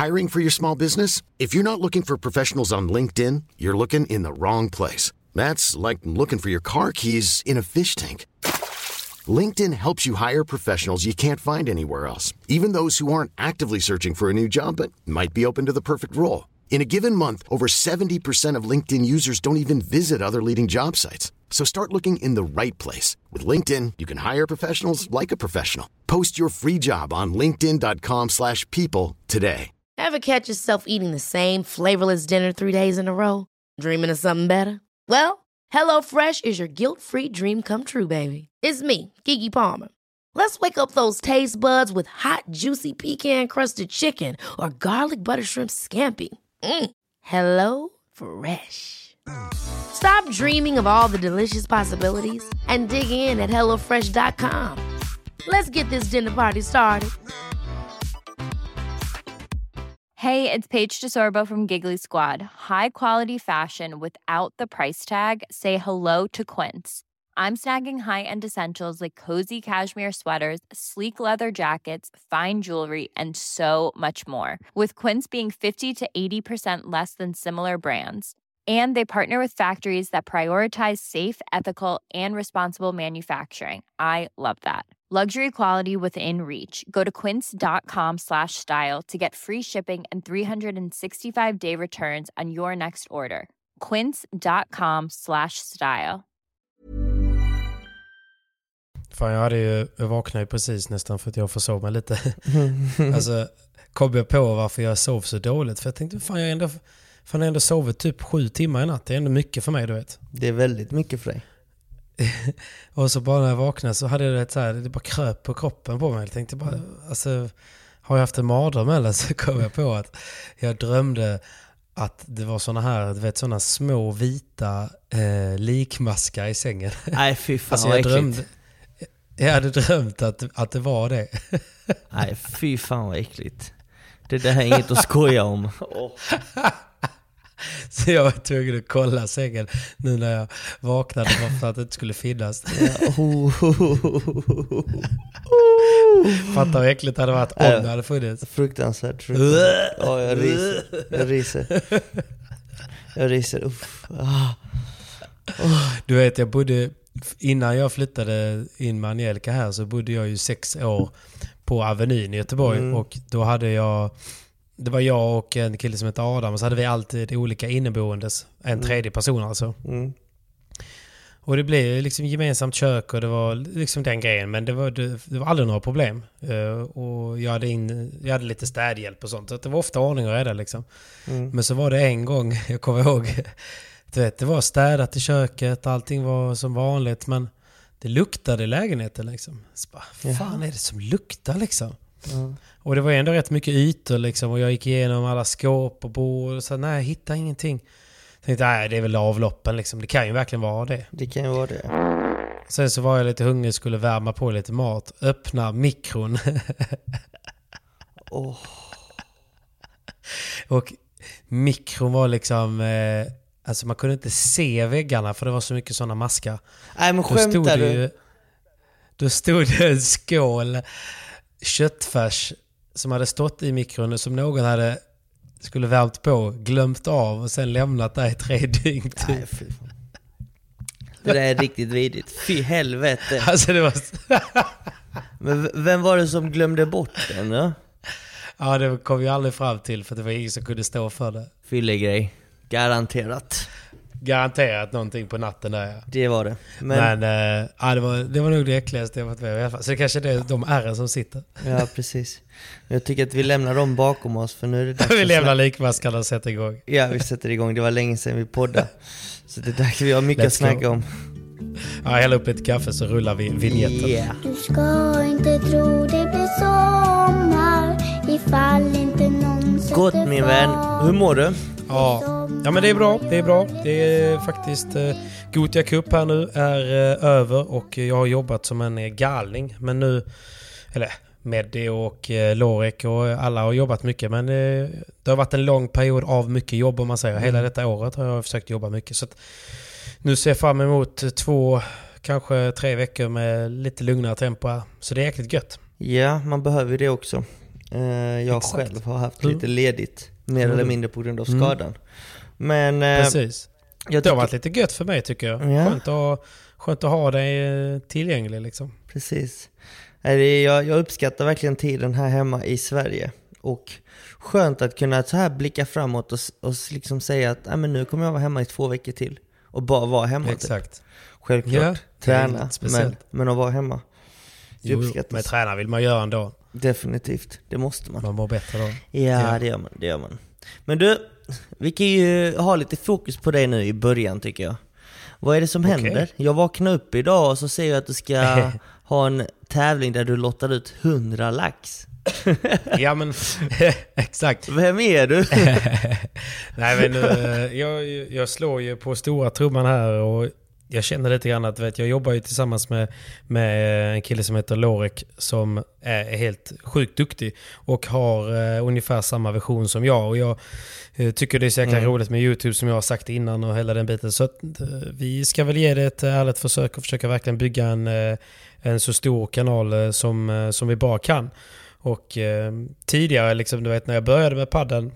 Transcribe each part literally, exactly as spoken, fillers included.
Hiring for your small business? If you're not looking for professionals on LinkedIn, you're looking in the wrong place. That's like looking for your car keys in a fish tank. LinkedIn helps you hire professionals you can't find anywhere else, even those who aren't actively searching for a new job but might be open to the perfect role. In a given month, over seventy percent of LinkedIn users don't even visit other leading job sites. So start looking in the right place. With LinkedIn, you can hire professionals like a professional. Post your free job on linkedin dot com slash people today. Ever catch yourself eating the same flavorless dinner three days in a row? Dreaming of something better? Well, HelloFresh is your guilt-free dream come true, baby. It's me, Keke Palmer. Let's wake up those taste buds with hot, juicy pecan-crusted chicken or garlic butter shrimp scampi. Mm. Hello Fresh. Stop dreaming of all the delicious possibilities and dig in at hello fresh dot com. Let's get this dinner party started. Hey, it's Paige DeSorbo from Giggly Squad. High quality fashion without the price tag. Say hello to Quince. I'm snagging high-end essentials like cozy cashmere sweaters, sleek leather jackets, fine jewelry, and so much more. With Quince being fifty to eighty percent less than similar brands. And they partner with factories that prioritize safe, ethical, and responsible manufacturing. I love that. Luxury quality within reach. Go to quince.com slash style to get free shipping and three sixty-five day returns on your next order. Quince.com slash style. Fan, jag, hade ju, jag vaknade ju precis nästan för att jag försov mig lite. Alltså, kom jag på varför jag sov så dåligt. För jag tänkte, fan jag har ändå, fan, jag ändå sovit typ sju timmar i natt. Det är ändå mycket för mig, du vet. Det är väldigt mycket för dig. Och så bara när jag vaknade så hade jag det så här, det bara kröp på kroppen på mig. Jag tänkte bara, alltså, har jag haft en mardröm eller? Så kom jag på att jag drömde att det var såna här, du vet, såna små vita eh, likmaskar i sängen. Nej, fy fan, alltså, vad jag drömde, äckligt. jag hade drömt att, att det var det. Nej, fy fan vad äckligt. Det där är inget att skoja om. Oh. Så jag var tvungen att kolla sängen nu när jag vaknade för att det inte skulle finnas. Ja. Oh, oh, oh, oh. Fattar vad äckligt det hade varit om äh, det hade funnits. Fruktansvärt. fruktansvärt. Ja, jag ryser. Jag ryser. Jag ryser. Uff. Ah. Oh. Du vet, jag bodde, innan jag flyttade in med Angelica här så bodde jag ju sex år på Avenyn i Göteborg. Mm. Och då hade jag, det var jag och en kille som heter Adam, och så hade vi alltid olika inneboendes, en mm. tredje person alltså. Mm. Och det blev liksom gemensamt kök och det var liksom den grejen, men det var, det, det var aldrig några problem. Uh, och jag hade, in, jag hade lite städhjälp och sånt, så det var ofta ordning och reda liksom. Mm. Men så var det en gång, jag kommer ihåg, du vet, det var städat i köket, allting var som vanligt, men det luktade i lägenheten liksom. Så bara, fan Jaha. är det som luktar liksom? Mm. Och det var ändå rätt mycket ytor liksom, och jag gick igenom alla skåp och bord och så nej, jag hittade ingenting. Jag tänkte, nej, det är väl avloppen liksom. Det kan ju verkligen vara det. Det kan ju vara det. Sen så var jag lite hungrig, skulle värma på lite mat. Öppna mikron. oh. Och mikron var liksom... Eh, alltså man kunde inte se väggarna för det var så mycket sådana maskar. Nej, men skämtar du? Ju, då stod det en skål köttfärs som hade stått i mikron som någon hade... skulle värmt på, glömt av och sen lämnat där i tre dygn typ. Nej, fy fan. Det där är riktigt vidrigt. Fy helvete. Alltså det var... Men vem var det som glömde bort den? Ja, ja det kom ju aldrig fram till för det var ingen som kunde stå för det. Fyllegrej. Garanterat. Garanterat någonting på natten där, ja. Det var det. Men, Men äh, ja, det, var, det var nog det äckligaste jag varit med i alla fall. Så det kanske är det, de ärren som sitter. Ja, precis. Jag tycker att vi lämnar dem bakom oss, för nu är det dags. Vi lämnar likmaskarna och sätter igång. Ja, vi sätter igång. Det var länge sedan vi poddade. Så det är dags, vi har mycket Let's att snacka go. om. Ja, hälla upp ett kaffe så rullar vi vignetten. Yeah. Du ska inte tro det blir sommar ifall inte någon sätter Gott min vän, hur mår du? Ja. Ja, men det är bra, det är bra. Det är faktiskt eh, Gothia Cup här nu är eh, över och jag har jobbat som en eh, galning. Men nu, eller Meddi och eh, Lorek och alla har jobbat mycket. Men eh, det har varit en lång period av mycket jobb om man säger. Mm. Hela detta året har jag försökt jobba mycket. Så att nu ser jag fram emot två, kanske tre veckor med lite lugnare tempo här. Så det är jäkligt gött. Ja, man behöver det också. Uh, jag Exakt. själv har haft Mm. lite ledigt. Mer Mm. eller mindre på grund av Mm. skadan. Men uh, Precis. jag Det har tycker, varit lite gött för mig tycker jag. Ja. Skönt, att, skönt att ha dig eh, tillgänglig liksom. precis. Nej, det är- Jag, jag uppskattar verkligen tiden här hemma i Sverige. Och skönt att kunna så här blicka framåt och, s- och s- liksom säga att "Nej, men nu kommer jag vara hemma i två veckor till. Och bara vara hemma. Typ. Exakt. Självklart. Ja, det är träna. lite speciellt. Men, men att vara hemma. Det Jo, uppskattas. men träna vill man göra ändå. Definitivt. Det måste man. Man mår bättre då. Ja, Ja. det gör man. Det gör man. Men du, vi kan ju ha lite fokus på dig nu i början tycker jag. Vad är det som Okej. händer? Jag vaknar upp idag och så ser jag att du ska ha en tävling där du lottar ut hundra lax. Ja men, exakt. Vem är du? Nej men eh, jag, jag slår ju på stora trumman här och jag känner lite grann att vet, jag jobbar ju tillsammans med, med en kille som heter Lorek som är helt sjukt duktig och har eh, ungefär samma vision som jag. Och jag eh, tycker det är så jäkla Mm. roligt med YouTube som jag har sagt innan och hela den biten. Så att, eh, vi ska väl ge det ett ärligt försök och försöka verkligen bygga en, eh, en så stor kanal eh, som, eh, som vi bara kan. Och eh, tidigare, liksom, du vet, när jag började med padden,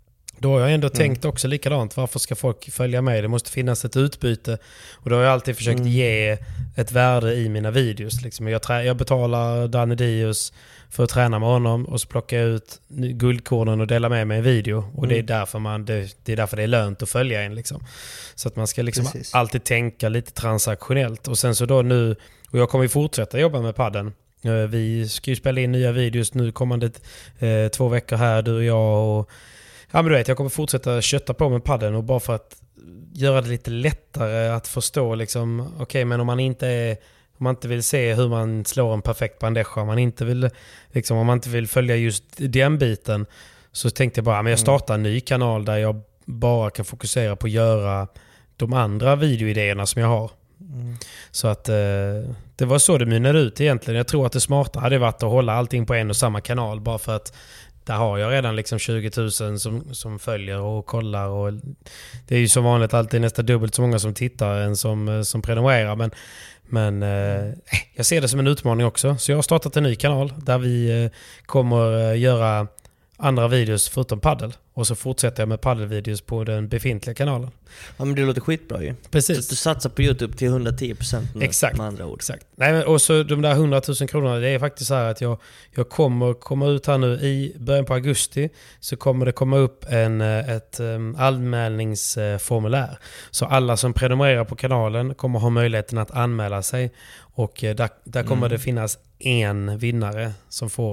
då har jag ändå mm. tänkt också likadant. Varför ska folk följa med? Det måste finnas ett utbyte. Och då har jag alltid försökt mm. ge ett värde i mina videos. Liksom. Jag, trä- jag betalar Danny Dius för att träna med honom och så plockar jag ut guldkornen och delar med mig en video. Och mm. det, är därför man, det, det är därför det är lönt att följa en. Liksom. Så att man ska liksom alltid tänka lite transaktionellt. Och sen så då nu, och jag kommer ju fortsätta jobba med padden. Vi ska ju spela in nya videos nu kommande eh, två veckor här, du och jag. Och, ja, men du vet, jag kommer fortsätta kötta på med padden och bara för att göra det lite lättare att förstå liksom, okej, okay, men om man inte är, om man inte vill se hur man slår en perfekt bandeja, om man inte vill liksom, om man inte vill följa just den biten, så tänkte jag bara, men jag startar en ny kanal där jag bara kan fokusera på att göra de andra videoidéerna som jag har. Mm. Så att eh, det var så det mynnade ut egentligen. Jag tror att det smarta hade varit att hålla allting på en och samma kanal, bara för att där har jag redan liksom tjugo tusen som, som följer och kollar, och det är ju som vanligt alltid nästan dubbelt så många som tittar än som, som prenumererar, men, men eh, jag ser det som en utmaning också. Så jag har startat en ny kanal där vi eh, kommer eh, göra andra videos förutom paddel, och så fortsätter jag med paddelvideos på den befintliga kanalen. Ja, men det låter skitbra ju. Precis. Så du satsar på YouTube till hundratio procent nu, exakt, med andra ord. Exakt. Nej, men, och så de där hundratusen kronorna, det är faktiskt så här att jag, jag kommer komma ut här nu i början på augusti, så kommer det komma upp en, ett um, anmälningsformulär. Så alla som prenumererar på kanalen kommer ha möjligheten att anmäla sig, och uh, där, där kommer mm. det finnas en vinnare som får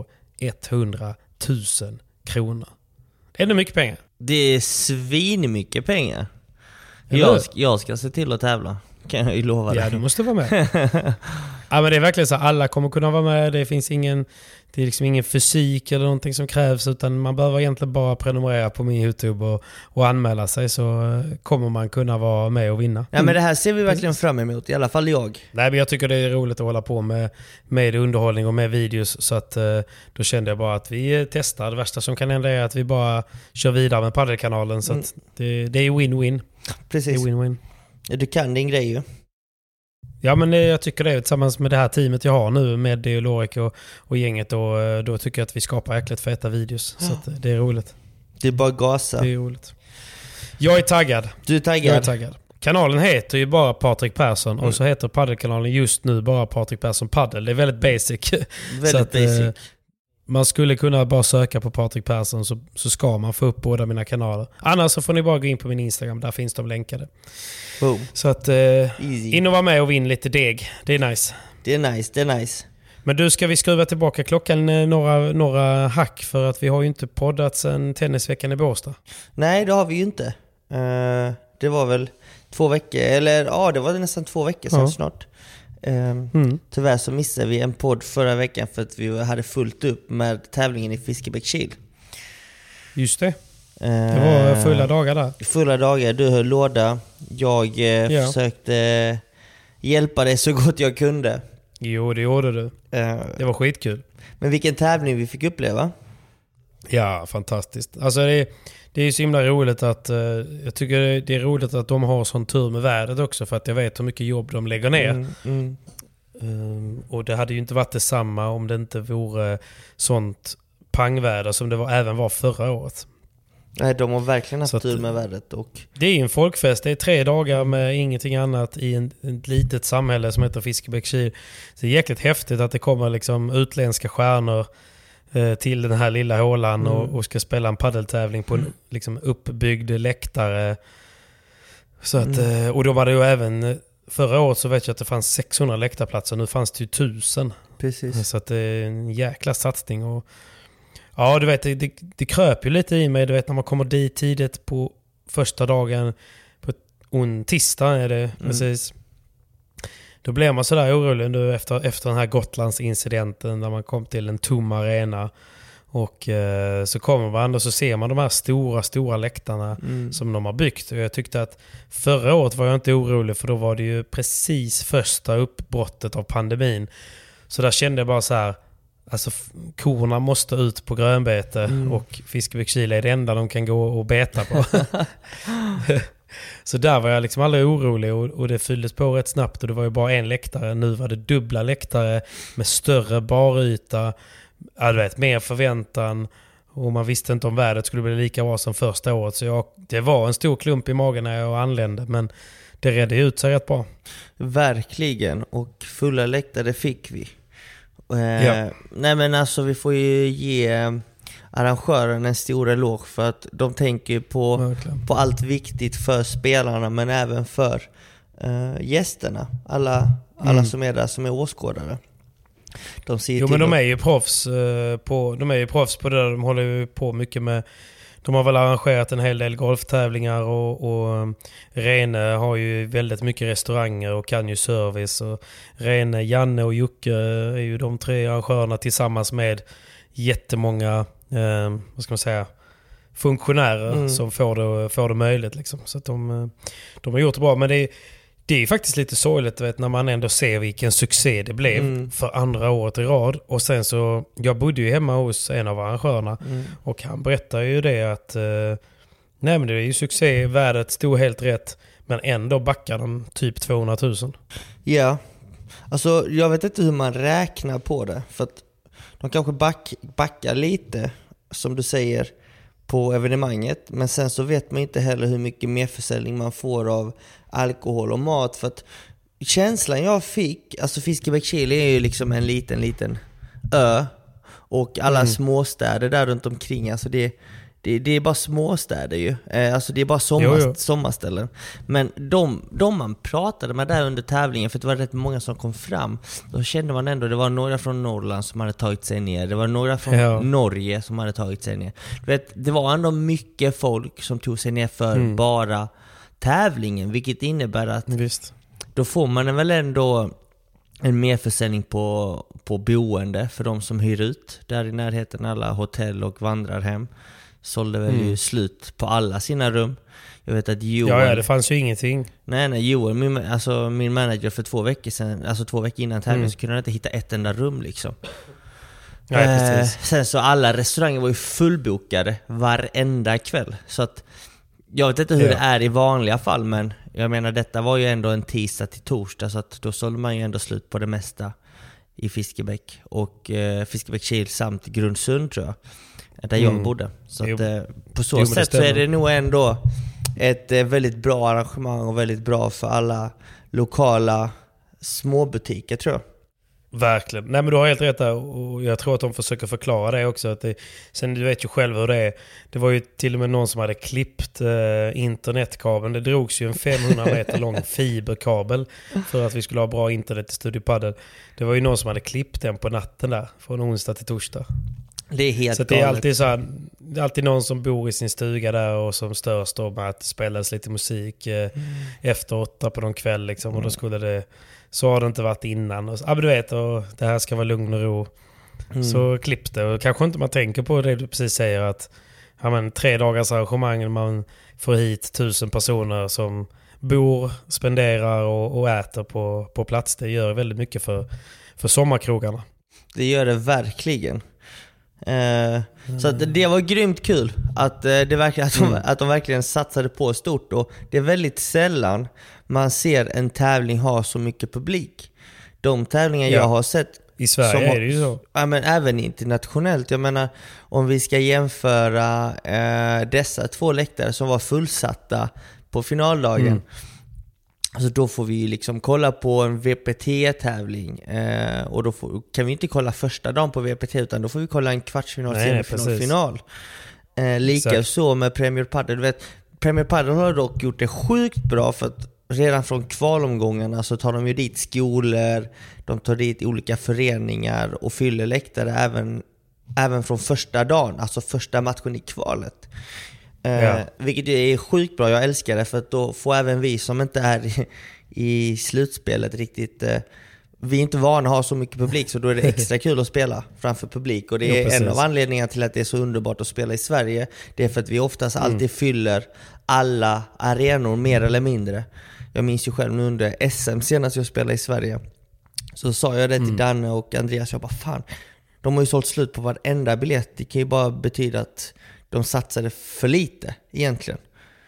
hundratusen kronor. Det är ändå mycket pengar. Det är svin mycket pengar. Jag, jag ska se till att tävla, kan jag ju lova dig. Ja, du måste vara med. Ja, men det är verkligen så att alla kommer kunna vara med. Det finns ingen, det är liksom ingen fysik eller någonting som krävs, utan man behöver egentligen bara prenumerera på min YouTube och, och anmäla sig, så kommer man kunna vara med och vinna. Ja, men det här ser vi verkligen fram emot, i alla fall jag. Nej, men jag tycker det är roligt att hålla på med, med underhållning och med videos, så att då kände jag bara att vi testar. Det värsta som kan hända är att vi bara kör vidare med paddelkanalen, så att det, det är win-win. Precis. Det är win-win. Du kan din grej ju. Ja, men jag tycker det, tillsammans med det här teamet jag har nu med det och Lorek och, och gänget, och då tycker jag att vi skapar äckligt feta videos. Så att det är roligt. Det är bara gasa. Det är roligt. Jag är taggad. Du är taggad. Jag är taggad. Kanalen heter ju bara Patrik Persson, mm. och så heter paddelkanalen just nu bara Patrik Persson Paddel. Det är väldigt basic. Väldigt så att, basic. Eh, man skulle kunna bara söka på Patrik Persson, så, så ska man få upp båda mina kanaler. Annars så får ni bara gå in på min Instagram, där finns de länkade. Boom. Så att eh, in och vara med och vinn lite deg. Det är nice. Det är nice, det är nice. Men du, ska vi skruva tillbaka klockan eh, några, några hack, för att vi har ju inte poddat sedan tennisveckan i Båstad. Nej, det har vi ju inte. Uh, det var väl två veckor, eller ja, det var nästan två veckor sedan ja. snart. Um, mm. Tyvärr så missade vi en podd förra veckan för att vi hade fullt upp med tävlingen i Fiskebäckskil. Just det. Det var fulla dagar där. Fulla dagar, du höll låda. Jag eh, ja. försökte hjälpa dig så gott jag kunde. Jo, det gjorde du. Uh, det var skitkul. Men vilken tävling vi fick uppleva. Ja, fantastiskt. Alltså det, det är ju så himla roligt att uh, jag tycker det är roligt att de har sån tur med vädret också, för att jag vet hur mycket jobb de lägger ner. Mm, mm. Um, och det hade ju inte varit detsamma om det inte vore sånt pangväder som det var, även var förra året. Nej, de har verkligen haft att, tur med vädret. Och... Det är en folkfest. Det är tre dagar med ingenting annat i en, ett litet samhälle som heter Fiskebäckskil. Så det är jäkligt häftigt att det kommer liksom utländska stjärnor eh, till den här lilla hålan mm. och, och ska spela en paddeltävling på en liksom, uppbyggd läktare. Så att, mm. eh, och de hade ju även... Förra året så vet jag att det fanns sexhundra läktarplatser. Nu fanns det ju tusen. Precis. Så att det är en jäkla satsning. Och ja, du vet, det, det, det kröp ju lite i mig. Du vet, när man kommer dit tidigt på första dagen, på en tisdag är det, mm. precis. Då blev man sådär orolig nu efter, efter den här Gotlandsincidenten när man kom till en tom arena. Och eh, så kommer man och så ser man de här stora, stora läktarna mm. som de har byggt. Och jag tyckte att förra året var jag inte orolig, för då var det ju precis första uppbrottet av pandemin. Så där kände jag bara så här, alltså korna måste ut på grönbete mm. och Fiskebäckskil är det enda de kan gå och beta på. Så där var jag liksom aldrig orolig, och, och det fylldes på rätt snabbt, och det var ju bara en läktare. Nu var det dubbla läktare med större baryta. Ja, du vet, mer förväntan, och man visste inte om vädret skulle bli lika bra som första året. Så jag, det var en stor klump i magen när jag anlände, men det redde ut sig rätt bra. Verkligen, och fulla läktare fick vi. Eh, ja. Nej men alltså vi får ju ge arrangören en stor eloge, för att de tänker på, på allt viktigt för spelarna, men även för eh, gästerna. Alla, alla mm. som är där som är åskådare. De jo, men de är ju proffs eh, på, de är ju proffs på det där. De håller ju på mycket med, de har väl arrangerat en hel del golftävlingar, och, och Rene har ju väldigt mycket restauranger och kan ju service, och Rene, Janne och Jocke är ju de tre arrangörerna tillsammans med jättemånga eh, vad ska man säga, funktionärer mm. som får det, får det möjligt liksom. Så att de, de har gjort det bra, men det är Det är faktiskt lite sorgligt, vet, när man ändå ser vilken succé det blev mm. för andra året i rad. Och sen så, jag bodde ju hemma hos en av arrangörerna mm. och han berättar ju det att eh, nej men det är ju succé, värdet stod helt rätt, men ändå backar de typ tvåhundratusen. Ja, alltså jag vet inte hur man räknar på det, för att de kanske back, backar lite, som du säger, på evenemanget, men sen så vet man inte heller hur mycket merförsäljning man får av alkohol och mat. För att känslan jag fick, alltså Fiskebäckskil är ju liksom en liten liten ö, och alla mm. småstäder där runt omkring, alltså det, det, det är bara småstäder ju, alltså det är bara sommar, jo, jo. sommarställen. Men de, de man pratade med där under tävlingen, för det var rätt många som kom fram, då kände man ändå, det var några från Norrland som hade tagit sig ner, det var några från ja. Norge som hade tagit sig ner. Du vet, det var ändå mycket folk som tog sig ner för mm. bara tävlingen, vilket innebär att Visst. då får man väl ändå en merförsäljning på, på boende för de som hyr ut. Där i närheten alla hotell och vandrarhem sålde väl mm. ju slut på alla sina rum. Jag vet att Joel... Ja, ja, det fanns ju ingenting. Nej, nej, Joel, min, alltså min manager för två veckor sedan, alltså två veckor innan tävlingen mm. så kunde han inte hitta ett enda rum liksom. Nej, eh, precis. Sen så alla restauranger var ju fullbokade varenda kväll. Så att jag vet inte hur ja. det är i vanliga fall, men jag menar detta var ju ändå en tisdag till torsdag, så att då sålde man ju ändå slut på det mesta i Fiskebäck och eh, Fiskebäckskil samt Grundsund tror jag, där jag mm. bodde. Så att, eh, på så jo, sätt så är det nog ändå ett eh, väldigt bra arrangemang och väldigt bra för alla lokala småbutiker tror jag. Verkligen. Nej, men du har helt rätt där, och jag tror att de försöker förklara det också. Att det, sen du vet ju själv hur det är. Det var ju till och med någon som hade klippt eh, internetkabeln. Det drogs ju en femhundra meter lång fiberkabel för att vi skulle ha bra internet i Studio Padel. Det var ju någon som hade klippt den på natten där, från onsdag till torsdag. Det är helt så det är alltid så här, det är alltid någon som bor i sin stuga där och som störs då med att det spelas lite musik eh, mm. efter åtta på någon kväll liksom, och då skulle det, så har det inte varit innan. Och, ja, men du vet, och det här ska vara lugn och ro. Mm. Så klipps det, och kanske inte man tänker på det du precis säger, att ja, men, tre dagars arrangemang, man får hit tusen personer som bor, spenderar och, och äter på, på plats. Det gör väldigt mycket för, för sommarkrogarna. Det gör det verkligen. Eh, mm. Så att det var grymt kul att, eh, det verkligen, att, de, mm. att de verkligen satsade på stort, och det är väldigt sällan man ser en tävling ha så mycket publik. De tävlingar ja. jag har sett I Sverige som, är det ju så. Ja, men även internationellt. Jag menar, om vi ska jämföra eh, dessa två läktare som var fullsatta på finaldagen. Mm. Alltså då får vi liksom kolla på en V P T-tävling. Eh, och då får, kan vi inte kolla första dagen på V P T, utan då får vi kolla en kvartsfinal, nej, semifinal, nej, final. Eh, lika Exakt. Så med Premier Padel. Du vet, Premier Padel har dock gjort det sjukt bra, för att redan från kvalomgångarna så tar de ju dit skolor, de tar dit olika föreningar och fyller läktare även, även från första dagen, alltså första matchen i kvalet. Eh, ja. Vilket är sjukt bra, jag älskar det, för att då får även vi som inte är i, i slutspelet riktigt... Eh, vi är inte vana att ha så mycket publik, så då är det extra kul att spela framför publik. Och det är jo, en av anledningarna till att det är så underbart att spela i Sverige. Det är för att vi oftast mm. alltid fyller alla arenor mer eller mindre. Jag minns ju själv nu under S M senast jag spelade i Sverige, så sa jag det till mm. Danne och Andreas. Jag bara, fan, de har ju sålt slut på varenda biljett. Det kan ju bara betyda att de satsade för lite egentligen.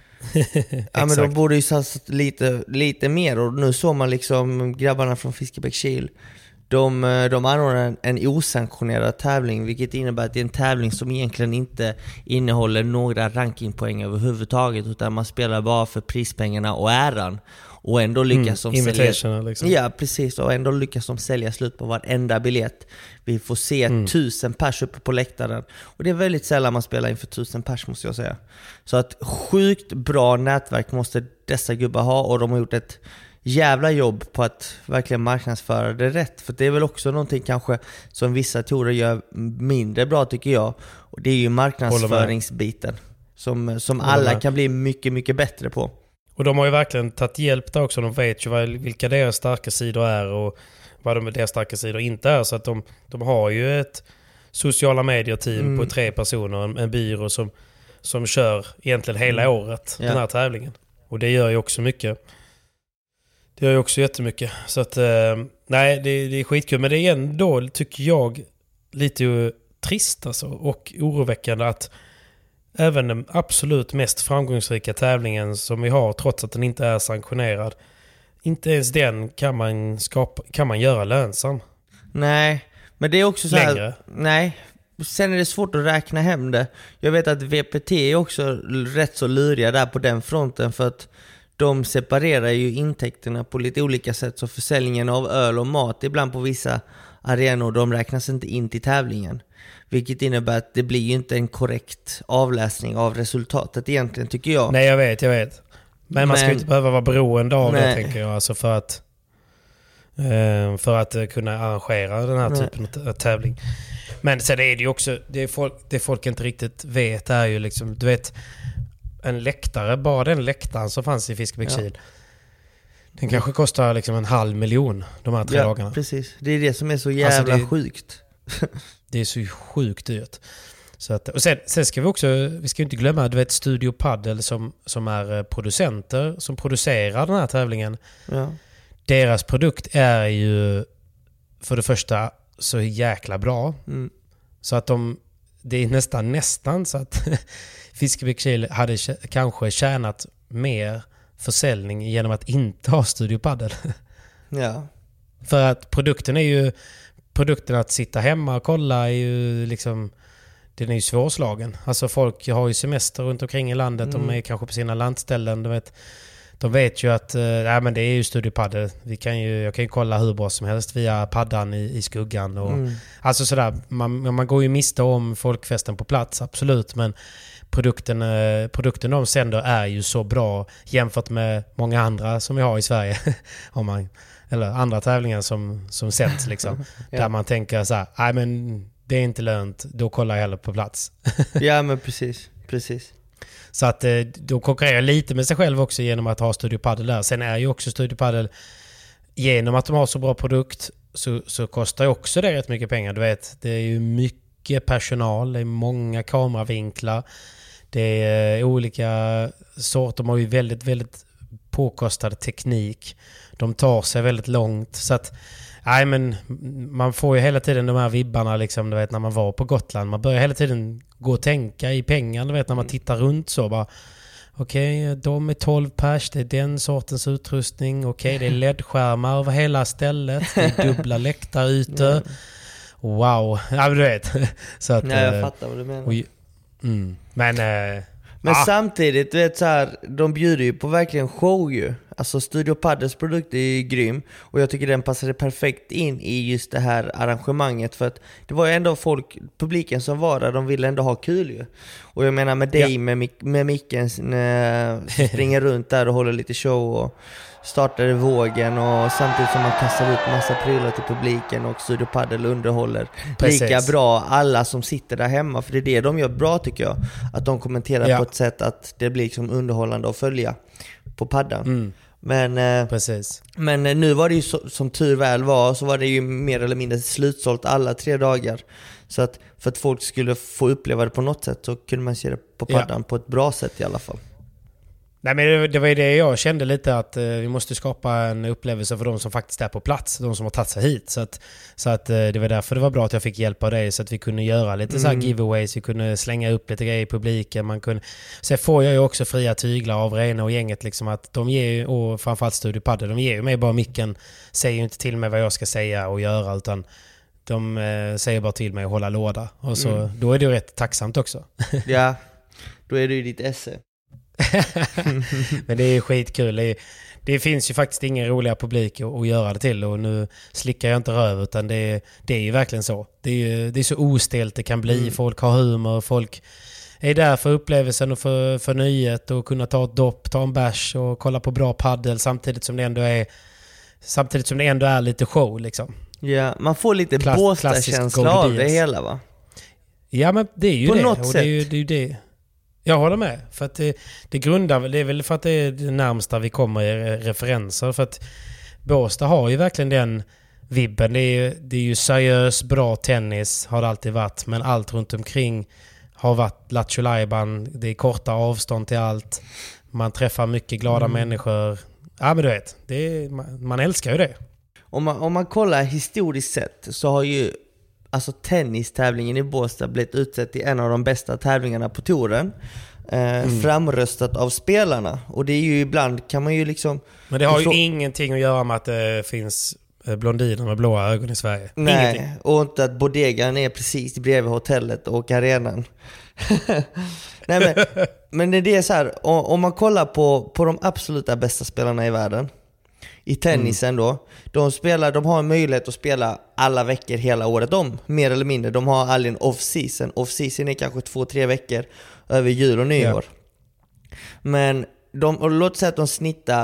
Ja, men de borde ju satsa lite, lite mer. Och nu såg man liksom grabbarna från Fiskebäckskil, De, de anordnar en, en osanktionerad tävling, vilket innebär att det är en tävling som egentligen inte innehåller några rankingpoäng överhuvudtaget, utan man spelar bara för prispengarna och äran. Och ändå lyckas mm, de sälja liksom. Ja, precis, och ändå lyckas de sälja slut på varenda biljett. Vi får se mm. tusen pers uppe på läktaren, och det är väldigt sällan man spelar inför tusen pers, måste jag säga. Så att sjukt bra nätverk måste dessa gubbar ha, och de har gjort ett jävla jobb på att verkligen marknadsföra det rätt. För det är väl också någonting kanske som vissa torer gör mindre bra, tycker jag. Och det är ju marknadsföringsbiten som, som alla kan bli mycket, mycket bättre på. Och de har ju verkligen tagit hjälp där också. De vet ju vilka deras starka sidor är och vad de deras starka sidor inte är. Så att de, de har ju ett sociala medier-team mm. på tre personer, en, en byrå som, som kör egentligen hela mm. året, ja. Den här tävlingen. Och det gör ju också mycket. Det gör ju också jättemycket. Så att, eh, nej, det, det är skitkul. Men det är ändå, tycker jag, lite ju trist alltså, och oroväckande att även den absolut mest framgångsrika tävlingen som vi har, trots att den inte är sanktionerad, inte ens den kan man, skapa, kan man göra lönsam. Nej, men det är också så här... Längre. Nej, sen är det svårt att räkna hem det. Jag vet att V P T är också rätt så luriga där på den fronten, för att de separerar ju intäkterna på lite olika sätt. Så försäljningen av öl och mat ibland på vissa arenor, de räknas inte in till tävlingen. Vilket innebär att det blir ju inte en korrekt avläsning av resultatet egentligen, tycker jag. Nej, jag vet, jag vet. Men, Men man ska ju inte behöva vara beroende av nej. det, tänker jag. Alltså för att, eh, för att kunna arrangera den här nej. typen av tävling. Men sen är det ju också, det, är folk, det folk inte riktigt vet är ju liksom, du vet... En läktare, bara den läktaren som fanns i Fiskebäckskil, ja. Den kanske kostar liksom en halv miljon de här tre ja, dagarna. Precis. Det är det som är så jävla alltså det, sjukt. Det är så sjukt dyrt. Så att, och sen, sen ska vi också, vi ska inte glömma, du vet Studio Padel som, som är producenter, som producerar den här tävlingen. Ja. Deras produkt är ju för det första så jäkla bra. Mm. Så att de, det är nästan nästan så att Fiskebäckskil hade kanske tjänat mer försäljning genom att inte ha Studio Padel. Ja. För att produkten är ju, produkten att sitta hemma och kolla är ju liksom, den är ju svårslagen. Alltså folk har ju semester runt omkring i landet, mm. de är kanske på sina landställen, du vet. De vet ju att äh, men det är ju Studio Padel. Vi kan ju, jag kan ju kolla hur bra som helst via paddan i, i skuggan. Och, mm. Alltså sådär, man, man går ju miste om folkfesten på plats, absolut. Men produkten, eh, produkten de sänder är ju så bra jämfört med många andra som vi har i Sverige. om man, eller andra tävlingar som, som sänds liksom. Ja. Där man tänker så här, nej men det är inte lönt, då kollar jag hellre på plats. Ja men precis, precis. Så att då konkurrerar jag lite med sig själv också genom att ha Studio Padel där. Sen är ju också Studio Padel, genom att de har så bra produkt, så, så kostar ju också det rätt mycket pengar. Du vet, det är ju mycket personal, det är många kameravinklar, det är olika sorter. De har ju väldigt, väldigt påkostad teknik. De tar sig väldigt långt. Så att, nej men man får ju hela tiden de här vibbarna liksom, du vet, när man var på Gotland. Man börjar hela tiden gå och tänka i pengar, du vet, när man tittar runt så bara, Okej, okay, de är tolv pers, det är den sortens utrustning. Okej, okay, det är L E D-skärmar över hela stället. Det är dubbla läktare ute. Mm. Wow, ja men du vet. Så att, Nej, jag fattar vad du menar. Och, mm, men... Eh, Men ah. samtidigt, du vet så här, de bjuder ju på verkligen show ju. Alltså Studio Paddles produkt är ju grym. Och jag tycker den passade perfekt in i just det här arrangemanget. För att det var ju ändå folk, publiken som var där, de ville ändå ha kul ju. Och jag menar med dig, ja. med, med micken, äh, springer runt där och håller lite show och startade vågen. Och samtidigt som man kastar ut massa prylar till publiken och Studio Paddle underhåller. Precis. Lika bra alla som sitter där hemma. För det är det de gör bra tycker jag. Att de kommenterar ja. på ett sätt att det blir liksom underhållande att följa på paddan. Mm. Men, eh, Precis. men eh, nu var det ju så, som tur väl var, så var det ju mer eller mindre slutsålt alla tre dagar. Så att för att folk skulle få uppleva det på något sätt så kunde man se det på paddan ja. på ett bra sätt i alla fall. Nej, men det, det var ju det jag kände lite, att eh, vi måste skapa en upplevelse för de som faktiskt är på plats, de som har tagit sig hit. Så att, så att eh, det var därför det var bra att jag fick hjälp av dig, så att vi kunde göra lite mm. så här giveaways, vi kunde slänga upp lite grejer i publiken. Man kunde, sen får jag ju också fria tyglar av Reine och gänget liksom, att de ger ju, och framförallt Studio Paddle, de ger ju mig bara micken, säger ju inte till mig vad jag ska säga och göra, utan de eh, säger bara till mig att hålla låda. Och så, mm. då är det ju rätt tacksamt också. Ja, då är det ju ditt esse. Men det är skitkul. Det, är, det finns ju faktiskt ingen roligare publik att, att göra det till. Och nu slickar jag inte röv, utan det är, det är ju verkligen så. Det är, ju, det är så ostelt det kan bli. Mm. Folk har humor, folk är där för upplevelsen och för, för nyhet och kunna ta ett dopp, ta en bärs och kolla på bra paddel samtidigt som det ändå är samtidigt som det ändå är lite show liksom. Ja, man får lite Klass, Båstad-känsla av det hela, va? Ja, men det är ju på det. Något och sätt. Det är ju, det är ju det. Jag håller med. För att det, det grundar det är väl för att det är det närmsta vi kommer i referenser. För att Båstad har ju verkligen den vibben. Det är, det är ju seriös, bra tennis har det alltid varit. Men allt runt omkring har varit Lattjo Lajban. Det är korta avstånd till allt. Man träffar mycket glada mm. människor. Ja, men du vet. Det är, man, man älskar ju det. Om man, om man kollar historiskt sett så har ju alltså tennistävlingen i Båstad blivit utsett till en av de bästa tävlingarna på touren. Eh, mm. Framröstat av spelarna. Och det är ju ibland kan man ju liksom... Men det har ju frå- ingenting att göra med att det finns blondiner med blåa ögon i Sverige. Nej, ingenting. Och inte att bodegan är precis bredvid hotellet och arenan. Nej, men, men det är så här, om man kollar på, på de absoluta bästa spelarna i världen i tennisen mm. då, de spelar, de har en möjlighet att spela alla veckor hela året om, mer eller mindre. De har aldrig en off-season. Off-season är kanske två, tre veckor över jul och nyår. Ja. Men de, och låt säga att de snittar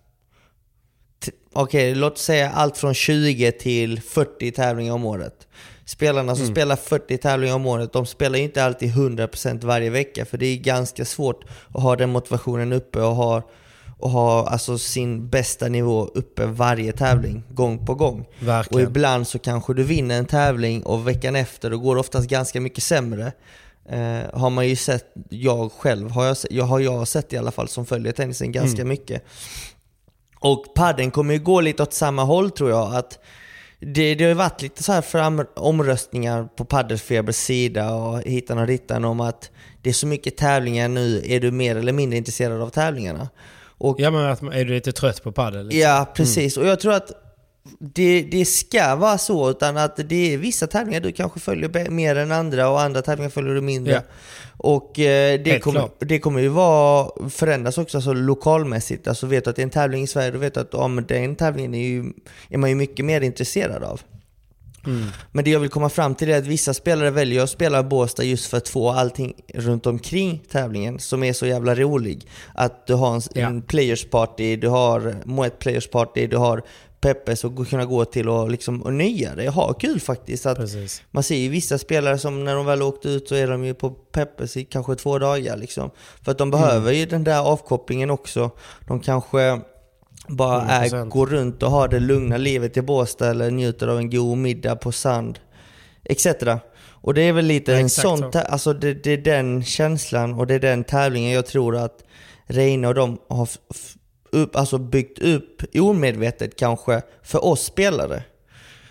t- okej, okay, låt säga allt från tjugo till fyrtio tävlingar om året. Spelarna som mm. spelar fyrtio tävlingar om året, de spelar ju inte alltid hundra procent varje vecka, för det är ganska svårt att ha den motivationen uppe och ha och ha alltså sin bästa nivå uppe varje tävling, gång på gång. Verkligen. Och ibland så kanske du vinner en tävling och veckan efter då går det oftast ganska mycket sämre. Eh, har man ju sett, jag själv har jag, jag har jag sett i alla fall som följer tennisen ganska mm. mycket. Och padden kommer ju gå lite åt samma håll, tror jag. Att det, det har ju varit lite så här fram, omröstningar på Paddelfebers sida och hitan och dittan om att det är så mycket tävlingar nu, är du mer eller mindre intresserad av tävlingarna? Och, ja, men att, är du lite trött på paddel? Liksom? Ja, precis. Mm. Och jag tror att det, det ska vara så, utan att det är vissa tävlingar du kanske följer mer än andra och andra tävlingar följer du mindre. Ja. Och eh, det, kommer, det kommer ju vara förändras också alltså, lokalmässigt. Alltså vet du att det är en tävling i Sverige, du vet att om oh, den tävlingen är, ju, är man ju mycket mer intresserad av. Mm. Men det jag vill komma fram till är att vissa spelare väljer att spela Båstad just för att få allting runt omkring tävlingen som är så jävla rolig. Att du har en, ja. en players party, du har Moet players party, du har Peppes och kunna gå till och liksom och nöja dig. Ha kul faktiskt. Att man ser ju vissa spelare som när de väl åkt ut så är de ju på Peppes i kanske två dagar liksom. För att de behöver mm. ju den där avkopplingen också. De kanske bara är, går runt och har det lugna livet i Båstad eller njuter av en god middag på sand et cetera. Och det är väl lite ja, en sån så. Alltså det, det är den känslan och det är den tävlingen jag tror att Reine och de har f- upp, alltså byggt upp omedvetet kanske för oss spelare.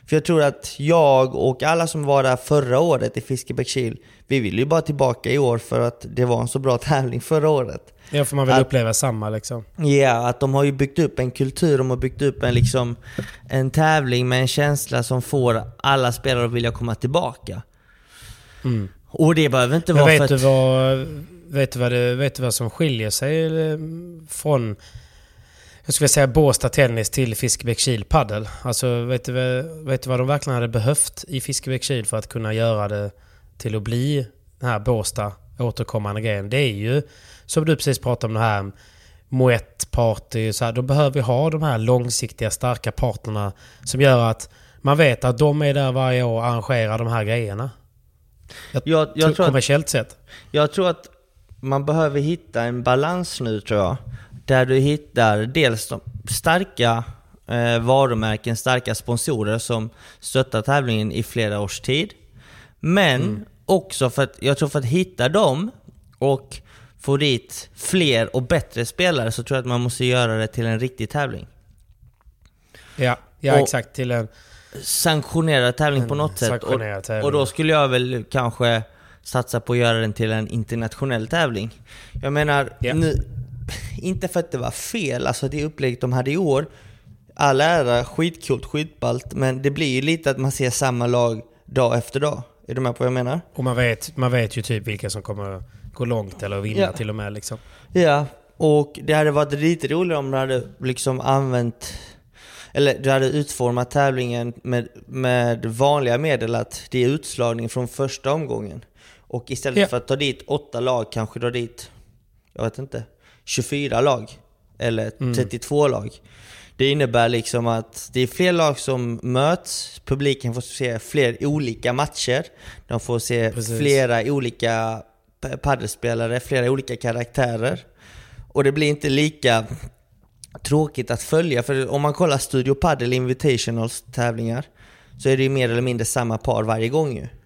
För jag tror att jag och alla som var där förra året i Fiskebäckskil, vi vill ju bara tillbaka i år för att det var en så bra tävling förra året. Ja, för man vill att, uppleva samma liksom. Ja, yeah, att de har ju byggt upp en kultur, de har byggt upp en, liksom, en tävling med en känsla som får alla spelare att vilja komma tillbaka. Mm. Och det behöver inte vara vet för du att... vad, vet, du vad det, vet du vad som skiljer sig från, jag skulle säga, Båstad Tennis till Fiskebäckskil Paddel? Alltså, vet du, vet du vad de verkligen hade behövt i Fiskebäckskil för att kunna göra det till att bli den här Båstad återkommande grejen? Det är ju, som du precis pratade om, det här Moët-party, så här, då behöver vi ha de här långsiktiga, starka partnerna som gör att man vet att de är där varje år och arrangerar de här grejerna. Jag, jag, jag tror kommersiellt sett. Jag tror att man behöver hitta en balans nu, tror jag. Där du hittar dels de starka eh, varumärken, starka sponsorer som stöttar tävlingen i flera års tid. Men mm. också för att, jag tror för att hitta dem och få dit fler och bättre spelare, så tror jag att man måste göra det till en riktig tävling. Ja, ja och exakt. Till en sanktionerad tävling på något sätt. Och, och då skulle jag väl kanske satsa på att göra den till en internationell tävling. Jag menar, ja. nu, inte för att det var fel, alltså det upplägget de hade i år, all ära, skitkult, skitballt, men det blir ju lite att man ser samma lag dag efter dag. Är du med på vad jag menar? Och man vet, man vet ju typ vilka som kommer gå långt eller vinna ja. till och med liksom. Ja, och det hade varit lite roligare om du hade liksom använt, eller du hade utformat tävlingen med, med vanliga medel, att det är utslagning från första omgången. Och istället ja. för att ta dit åtta lag, kanske dra dit, jag vet inte, tjugofyra lag eller mm. trettiotvå lag. Det innebär liksom att det är fler lag som möts, publiken får se fler olika matcher, de får se Precis. flera olika paddelspelare, flera olika karaktärer. Och det blir inte lika tråkigt att följa, för om man kollar Studio Paddle Invitationals tävlingar så är det ju mer eller mindre samma par varje gång ju.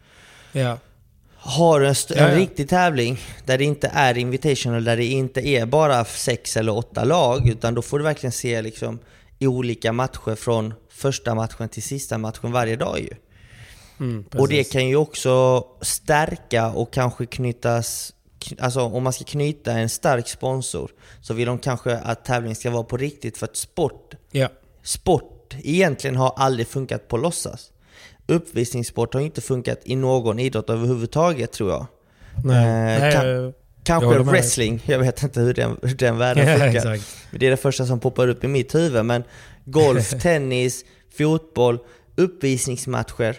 Ja. Har en, st- en ja, ja. riktig tävling där det inte är invitational, där det inte är bara sex eller åtta lag, utan då får du verkligen se liksom olika matcher från första matchen till sista matchen varje dag ju. Mm, och det kan ju också stärka och kanske knytas, alltså om man ska knyta en stark sponsor så vill de kanske att tävlingen ska vara på riktigt, för att sport ja. sport egentligen har aldrig funkat på låtsas. Uppvisningssport har inte funkat i någon idrott överhuvudtaget, tror jag. Nej, eh, nej, kan, jag, kanske jag wrestling, jag vet inte hur den, hur den världen ja, funkar. Exakt. Det är det första som poppar upp i mitt huvud. Men golf, tennis, fotboll, uppvisningsmatcher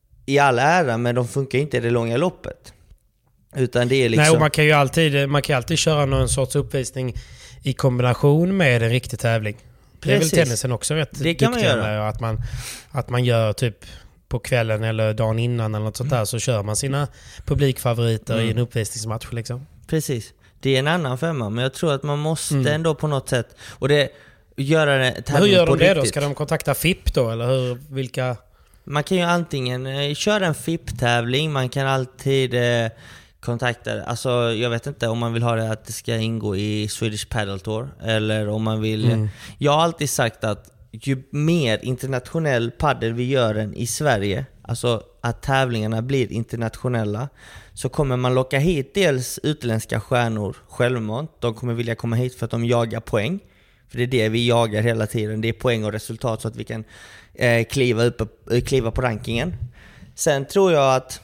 i all ära, men de funkar inte i det långa loppet. Utan det är liksom... Nej, och man kan ju alltid, man kan alltid köra någon sorts uppvisning i kombination med en riktig tävling. Precis. Det är väl tennisen också rätt det kan man göra. Med, att man, att man gör typ på kvällen eller dagen innan eller något sånt där, så kör man sina publikfavoriter mm. i en uppvisningsmatch liksom. Precis. Det är en annan femma, men jag tror att man måste mm. ändå på något sätt, och det göra det tävling. Hur gör de på det riktigt. Då? Ska de kontakta F I P då? Eller hur, vilka... Man kan ju antingen eh, köra en F I P-tävling, man kan alltid eh, kontakta, alltså jag vet inte om man vill ha det att det ska ingå i Swedish Paddle Tour, eller om man vill mm. jag har alltid sagt att ju mer internationell paddel vi gör än i Sverige, alltså att tävlingarna blir internationella, så kommer man locka hit dels utländska stjärnor självmant. De kommer vilja komma hit för att de jagar poäng, för det är det vi jagar hela tiden, det är poäng och resultat, så att vi kan eh, kliva, upp, eh, kliva på rankingen. Sen tror jag att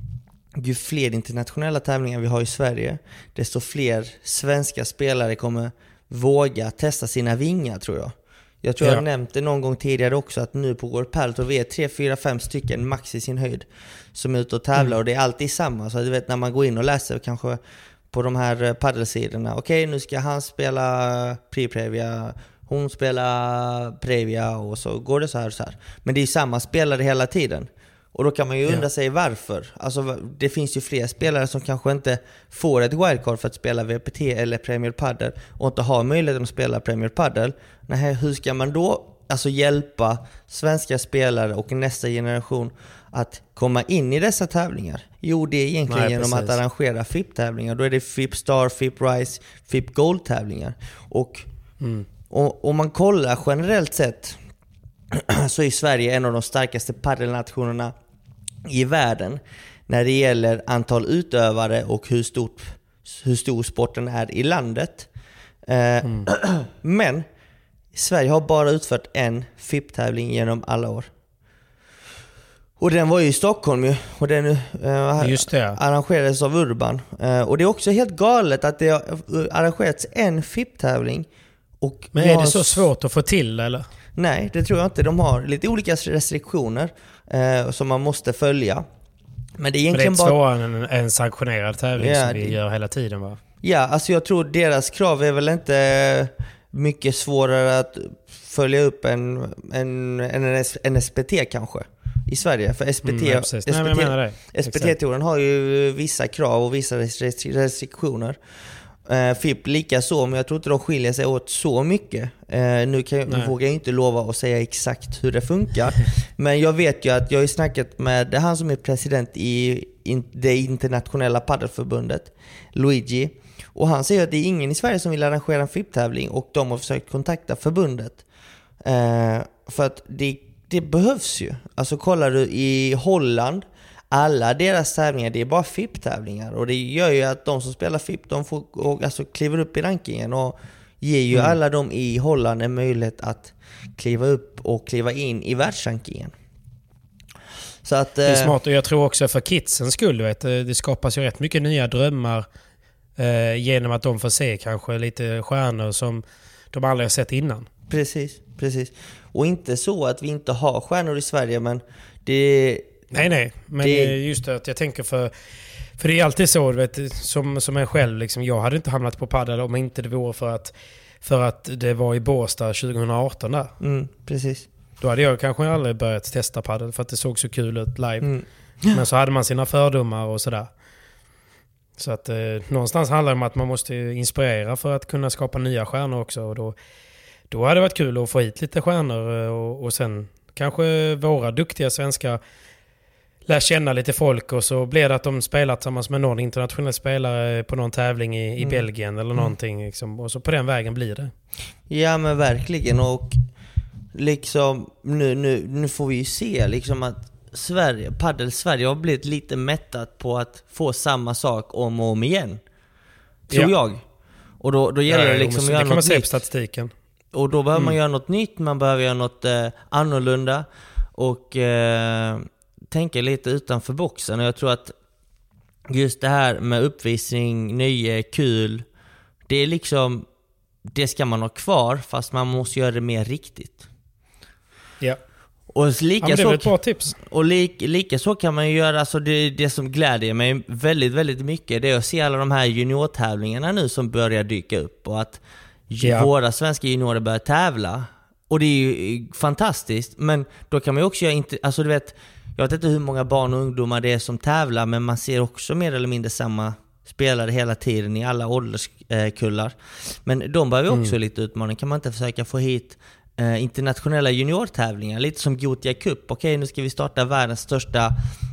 ju fler internationella tävlingar vi har i Sverige, desto fler svenska spelare kommer våga testa sina vingar, tror jag. Jag tror ja. jag nämnt det någon gång tidigare också, att nu på World Padel Tour vi är tre, fyra, fem stycken max i sin höjd som är ute och tävlar, mm. och det är alltid samma. Så du vet, när man går in och läser kanske på de här paddelsidorna, okej okay, nu ska han spela pre-previa, hon spelar previa, och så går det så här och så här. Men det är ju samma spelare hela tiden. Och då kan man ju undra ja. sig varför. Alltså det finns ju fler spelare som kanske inte får ett wildcard för att spela V P T eller Premier Padel och inte har möjligheten att spela Premier Padel. Nej, hur ska man då alltså hjälpa svenska spelare och nästa generation att komma in i dessa tävlingar? Jo, det är egentligen Nej, genom precis. att arrangera F I P-tävlingar. Då är det F I P Star, F I P Rise, F I P Gold-tävlingar. Och mm. om man kollar generellt sett så är Sverige en av de starkaste paddelnationerna i världen när det gäller antal utövare och hur, stort, hur stor sporten är i landet. Mm. Men Sverige har bara utfört en F I P-tävling genom alla år. Och den var ju i Stockholm ju. Och den uh, Just det. arrangerades av Urban. Uh, och det är också helt galet att det har arrangerats en F I P-tävling. Och Men är det så svårt att få till eller? Nej, det tror jag inte. De har lite olika restriktioner uh, som man måste följa. Men det är egentligen Men det är bara svårare än en sanktionerad tävling ja, som vi det... gör hela tiden, va? Ja, alltså jag tror deras krav är väl inte mycket svårare att följa upp än en, en, en, en S P T kanske i Sverige. För S P T, mm, S P T, Nej, S P T-touren har ju vissa krav och vissa restriktioner. Uh, F I P lika så, men jag tror inte de skiljer sig åt så mycket. Uh, nu kan jag, vågar jag inte lova att säga exakt hur det funkar. Men jag vet ju att jag har snackat med han som är president i in, det internationella paddelförbundet, Luigi. Och han säger att det är ingen i Sverige som vill arrangera en F I P-tävling och de har försökt kontakta förbundet. Uh, för att det, det behövs ju. Alltså kollar du i Holland, alla deras tävlingar, det är bara F I P-tävlingar. Och det gör ju att de som spelar F I P, de får, och, alltså, kliver upp i rankingen och ger ju mm. alla de i Holland en möjlighet att kliva upp och kliva in i världsrankingen. Så att, det är smart, och jag tror också för kidsens skull, vet, det skapas ju rätt mycket nya drömmar eh, genom att de får se kanske lite stjärnor som de aldrig har sett innan. Precis, precis. Och inte så att vi inte har stjärnor i Sverige, men det... Nej, nej. Men det... just det att jag tänker för... För det är alltid så, vet, som, som en själv. Liksom, jag hade inte hamnat på paddel om inte det vore för att, för att det var i Båstad tjugo arton där. Mm, precis. Då hade jag kanske aldrig börjat testa paddel för att det såg så kul ut live. Mm. Men så hade man sina fördomar och sådär. Så att eh, någonstans handlar det om att man måste inspirera för att kunna skapa nya stjärnor också. Och då, då hade det varit kul att få hit lite stjärnor och, och sen kanske våra duktiga svenska lär känna lite folk och så blir det att de spelar tillsammans med någon internationell spelare på någon tävling i, i mm. Belgien eller någonting liksom, och så på den vägen blir det. Ja, men verkligen. Och liksom nu, nu, nu får vi ju se liksom att Sverige, paddel Sverige har blivit lite mättat på att få samma sak om och om igen, tror ja. jag. Och då, då gäller ja, det liksom att göra det kan man något se på nytt. Statistiken. Och då behöver mm. man göra något nytt, man behöver göra något eh, annorlunda och eh, tänka lite utanför boxen. Och jag tror att just det här med uppvisning, nöje, kul, det är liksom, det ska man ha kvar, fast man måste göra det mer riktigt. Ja. Och lika ja, det är så, ett bra tips. Och lika, lika så kan man ju göra, alltså det, det som glädjer mig väldigt, väldigt mycket, det är att se alla de här juniortävlingarna nu som börjar dyka upp och att ja. våra svenska juniorer börjar tävla. Och det är ju fantastiskt, men då kan man ju också göra, inte, alltså du vet, jag vet inte hur många barn och ungdomar det är som tävlar, men man ser också mer eller mindre samma spelare hela tiden i alla ålderskullar. Men de behöver ju också mm. lite utmaning. Kan man inte försöka få hit eh, internationella juniortävlingar, lite som Gothia Cup? Okej, nu ska vi starta världens största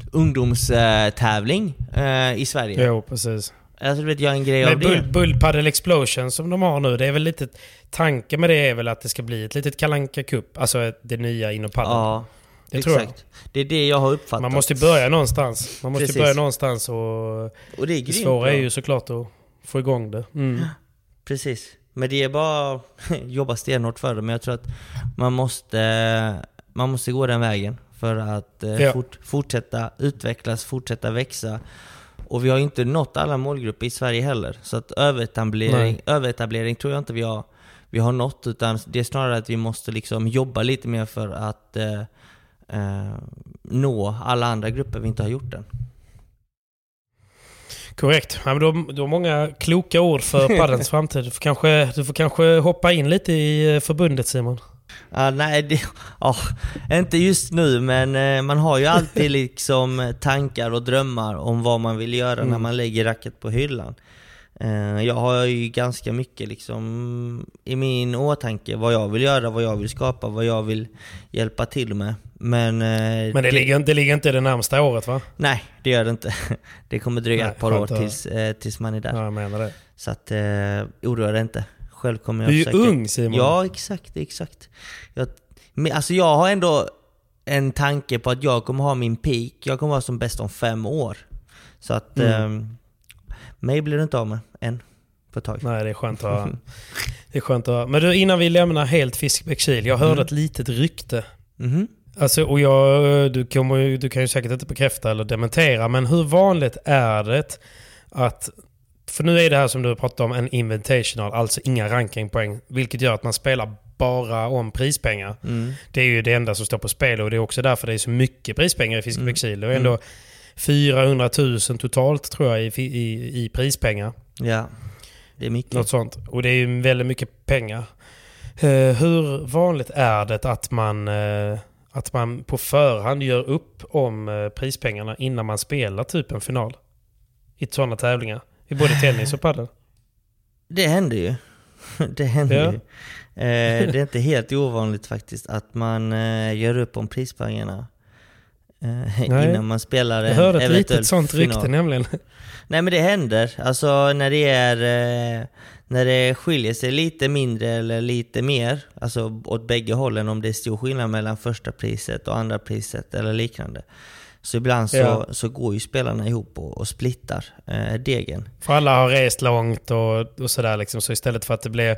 ungdomstävling eh, i Sverige. Jo, precis. Alltså, du vet, jag en grej men av Bull, det. Bull Paddle Explosion som de har nu, det är väl lite tanken med det är väl att det ska bli ett litet Kalle Anka Cup, alltså det nya inom padel. Ja. Det Exakt. tror jag. Det är det jag har uppfattat. Man måste börja någonstans. Man måste Precis. börja någonstans och, och det, är det svåra är ju såklart att få igång det. Mm. Precis. Men det är bara jobba stenhårt för det. Men jag tror att man måste, man måste gå den vägen för att ja. fort, fortsätta utvecklas, fortsätta växa. Och vi har inte nått alla målgrupper i Sverige heller. Så att överetablering, överetablering tror jag inte vi har, vi har nått. Utan det är snarare att vi måste liksom jobba lite mer för att eh, eh, nå alla andra grupper vi inte har gjort än. Korrekt. Ja, men du, du har många kloka ord för paddens framtid. Du får, kanske, du får kanske hoppa in lite i förbundet, Simon. Ja, nej, det, oh, inte just nu, men eh, man har ju alltid liksom tankar och drömmar om vad man vill göra mm. när man lägger racket på hyllan. Eh, jag har ju ganska mycket liksom i min åtanke vad jag vill göra, vad jag vill skapa, vad jag vill hjälpa till med. Men, eh, men det, det, ligger, det ligger inte det närmsta året, va? Nej, det gör det inte. Det kommer dröja nej, ett par år tills, eh, tills man är där. Ja, jag menar det. Så att eh, oroa det inte. Själv kommer jag du är försöka... ung, Simon. Ja, exakt, exakt. Jag, Men, alltså jag har ändå en tanke på att jag kommer ha min peak. Jag kommer vara som bäst om fem år. Så att mm. eh, mig blir det inte av med än på ett tag. Nej, det är skönt att ha. Det är skönt att ha. Men du, innan vi lämnar helt Fiskebäckskil, jag hörde mm. ett litet rykte. Mm. Alltså, och jag, du, kommer, du kan ju säkert inte bekräfta eller dementera, men hur vanligt är det att, för nu är det här som du pratade om en invitational, alltså inga rankingpoäng, vilket gör att man spelar bara om prispengar. Mm. Det är ju det enda som står på spel, och det är också därför det är så mycket prispengar i Fiskebäckskil. Det är ändå fyrahundratusen totalt, tror jag, i, i, i prispengar. Ja, det är mycket. Något sånt. Och det är ju väldigt mycket pengar. Uh, hur vanligt är det att man, uh, att man på förhand gör upp om uh, prispengarna innan man spelar typ en final? I sådana tävlingar. I både tennis och padel. Det händer ju. Det händer ja. ju. Uh, det är inte helt ovanligt faktiskt att man uh, gör upp om prispengarna uh, innan man spelar en Jag hörde ett litet sånt final. Rykte nämligen. Nej, men det händer. Alltså när det är uh, när det skiljer sig lite mindre eller lite mer, alltså åt bägge hållen, om det är stor skillnad mellan första priset och andra priset eller liknande. Så ibland så, ja. så går ju spelarna ihop och, och splittar eh, degen. För alla har rest långt och, och sådär liksom, så istället för att det blir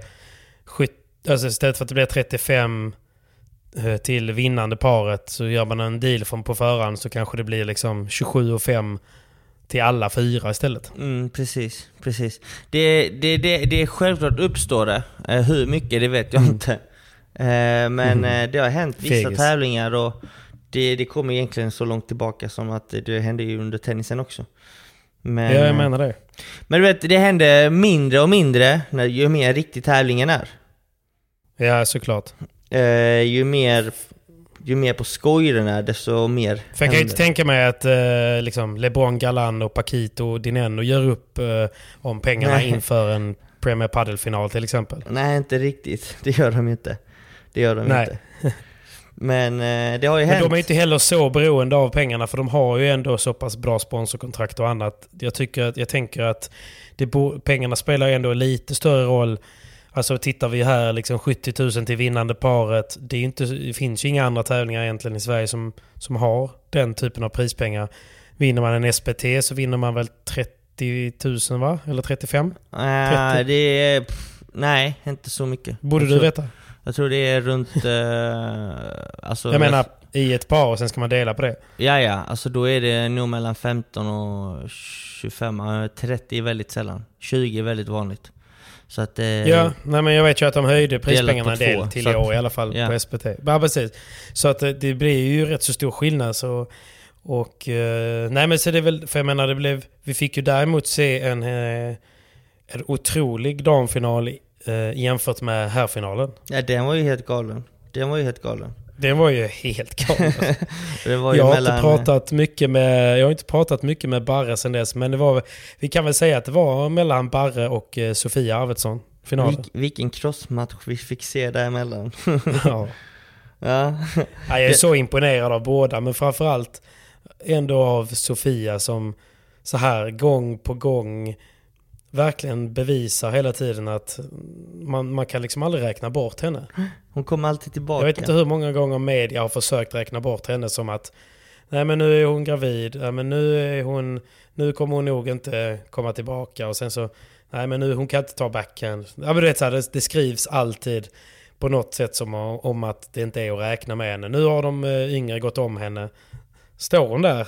alltså istället för att det blir trettiofem eh, till vinnande paret, så gör man en deal från på förhand, så kanske det blir liksom tjugosju och fem till alla fyra istället. Mm, precis, precis. Det, det, det, det är självklart uppstår det. Eh, hur mycket, det vet jag mm. inte. Eh, men mm. eh, det har hänt vissa Fegis. tävlingar, och det, det kommer egentligen så långt tillbaka som att det hände ju under tennisen också. Men, ja, jag menar det. Men du vet, det händer mindre och mindre när ju mer riktig tävlingen är. Ja, såklart. Eh, ju mer... Ju mer på skoj den är, desto mer. För jag kan ju inte tänka mig att eh, liksom LeBron, Galan och Paquito och Dineno gör upp eh, om pengarna Nej. inför en Premier Padel-final till exempel. Nej, inte riktigt. Det gör de inte. Det gör de Nej. inte. Men eh, det har ju Men hänt. de är inte heller så beroende av pengarna, för de har ju ändå så pass bra sponsorkontrakt och annat. Jag, tycker att, jag tänker att det bo, pengarna spelar ändå lite större roll. Alltså tittar vi här liksom sjuttio tusen till vinnande paret. Det, är inte, det finns ju inga andra tävlingar egentligen i Sverige som, som har den typen av prispengar. Vinner man en S P T så vinner man väl trettio tusen, va? Eller trettiofem? Nej, äh, det är... Pff, nej, inte så mycket. Borde du veta? Jag tror det är runt... Uh, alltså, jag menar i ett par, och sen ska man dela på det. Ja, ja. Alltså då är det nog mellan femton och tjugofem. trettio är väldigt sällan. tjugo är väldigt vanligt. Så att, eh, ja, nej, men jag vet ju att de höjde prispengarna en del till i år i alla fall ja. på S P T. Ja, precis. Så att det blir ju rätt så stor skillnad. Så, och, eh, nej, men så det är väl, för jag menar, det blev, vi fick ju däremot se en, eh, en otrolig damfinal eh, jämfört med herrfinalen. Ja, den var ju helt galen. Den var ju helt galen. Den var ju helt galen. det var ju jag har mellan... inte pratat mycket med jag har inte pratat mycket med Barre sen dess, men det var, vi kan väl säga att det var mellan Barre och eh, Sofia Arvidsson finalen. Vil- vilken crossmatch vi fick se däremellan. ja. ja. ja. Jag är så imponerad av båda, men framförallt ändå av Sofia, som så här gång på gång verkligen bevisar hela tiden att man, man kan liksom aldrig räkna bort henne. Hon kommer alltid tillbaka. Jag vet inte hur många gånger media har försökt räkna bort henne, som att nej, men nu är hon gravid, nej, men nu är hon nu kommer hon nog inte komma tillbaka, och sen så nej, men nu hon kan inte ta backhand. Ja, men du vet så här, det, det skrivs alltid på något sätt som om att det inte är att räkna med henne. Nu har de yngre gått om henne. Står hon där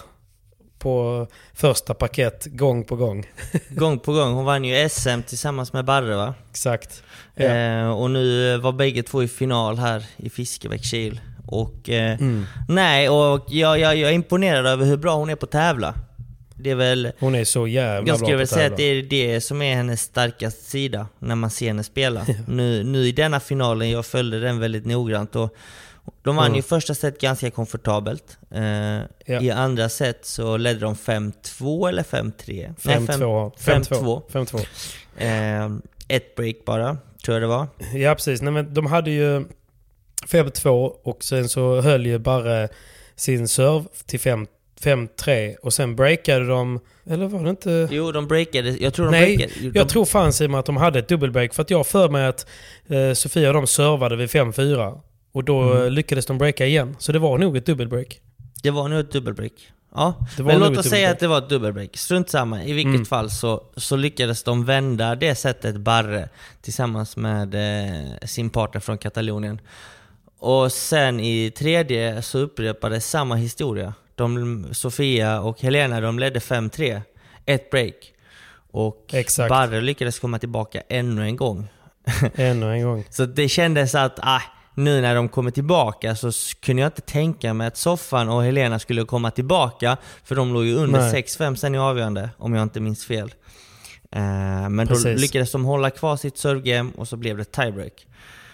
på första paket gång på gång. gång på gång. Hon vann ju S M tillsammans med Barre, va? Exakt. Ja. Eh, och nu var bägge två i final här i Fiskebäckskil. Och eh, mm. nej, och jag, jag, jag är imponerad över hur bra hon är på att tävla. Det är väl... Hon är så jävla jag bra skulle väl säga att det är det som är hennes starkaste sida när man ser henne spela. Ja. Nu, nu i denna finalen, jag följde den väldigt noggrant, och de vann mm. ju första set ganska komfortabelt. Eh, ja. I andra set så ledde de fem två eller fem tre? fem två. fem två. fem två. Eh, ett break bara, tror jag det var. Ja, precis. Nej, men de hade ju fem två, och sen så höll ju bara sin serve till fem tre, och sen breakade de, eller var det inte? Jo, de breakade. Jag tror de Nej, breakade. De... jag tror fan Simon att de hade ett dubbelbreak, för att jag för mig att eh, Sofia och de servade vid fem fyra. Och då mm. lyckades de breaka igen. Så det var nog ett dubbelbreak. Det var nog ett dubbelbreak. Ja, men låt oss säga att det var ett dubbelbreak. Strunt samma. I vilket mm. fall så, så lyckades de vända det sättet Barre tillsammans med eh, sin partner från Katalonien. Och sen i tredje så upprepades samma historia. De, Sofia och Helena, de ledde fem tre. Ett break. Och Exakt. Barre lyckades komma tillbaka ännu en gång. Ännu en gång. Så det kändes att ah, nu när de kommer tillbaka så kunde jag inte tänka mig att Soffan och Helena skulle komma tillbaka. För de låg ju under sex fem sen i avgörande, om jag inte minns fel. Uh, men Precis. Då lyckades de hålla kvar sitt servegame och så blev det tiebreak.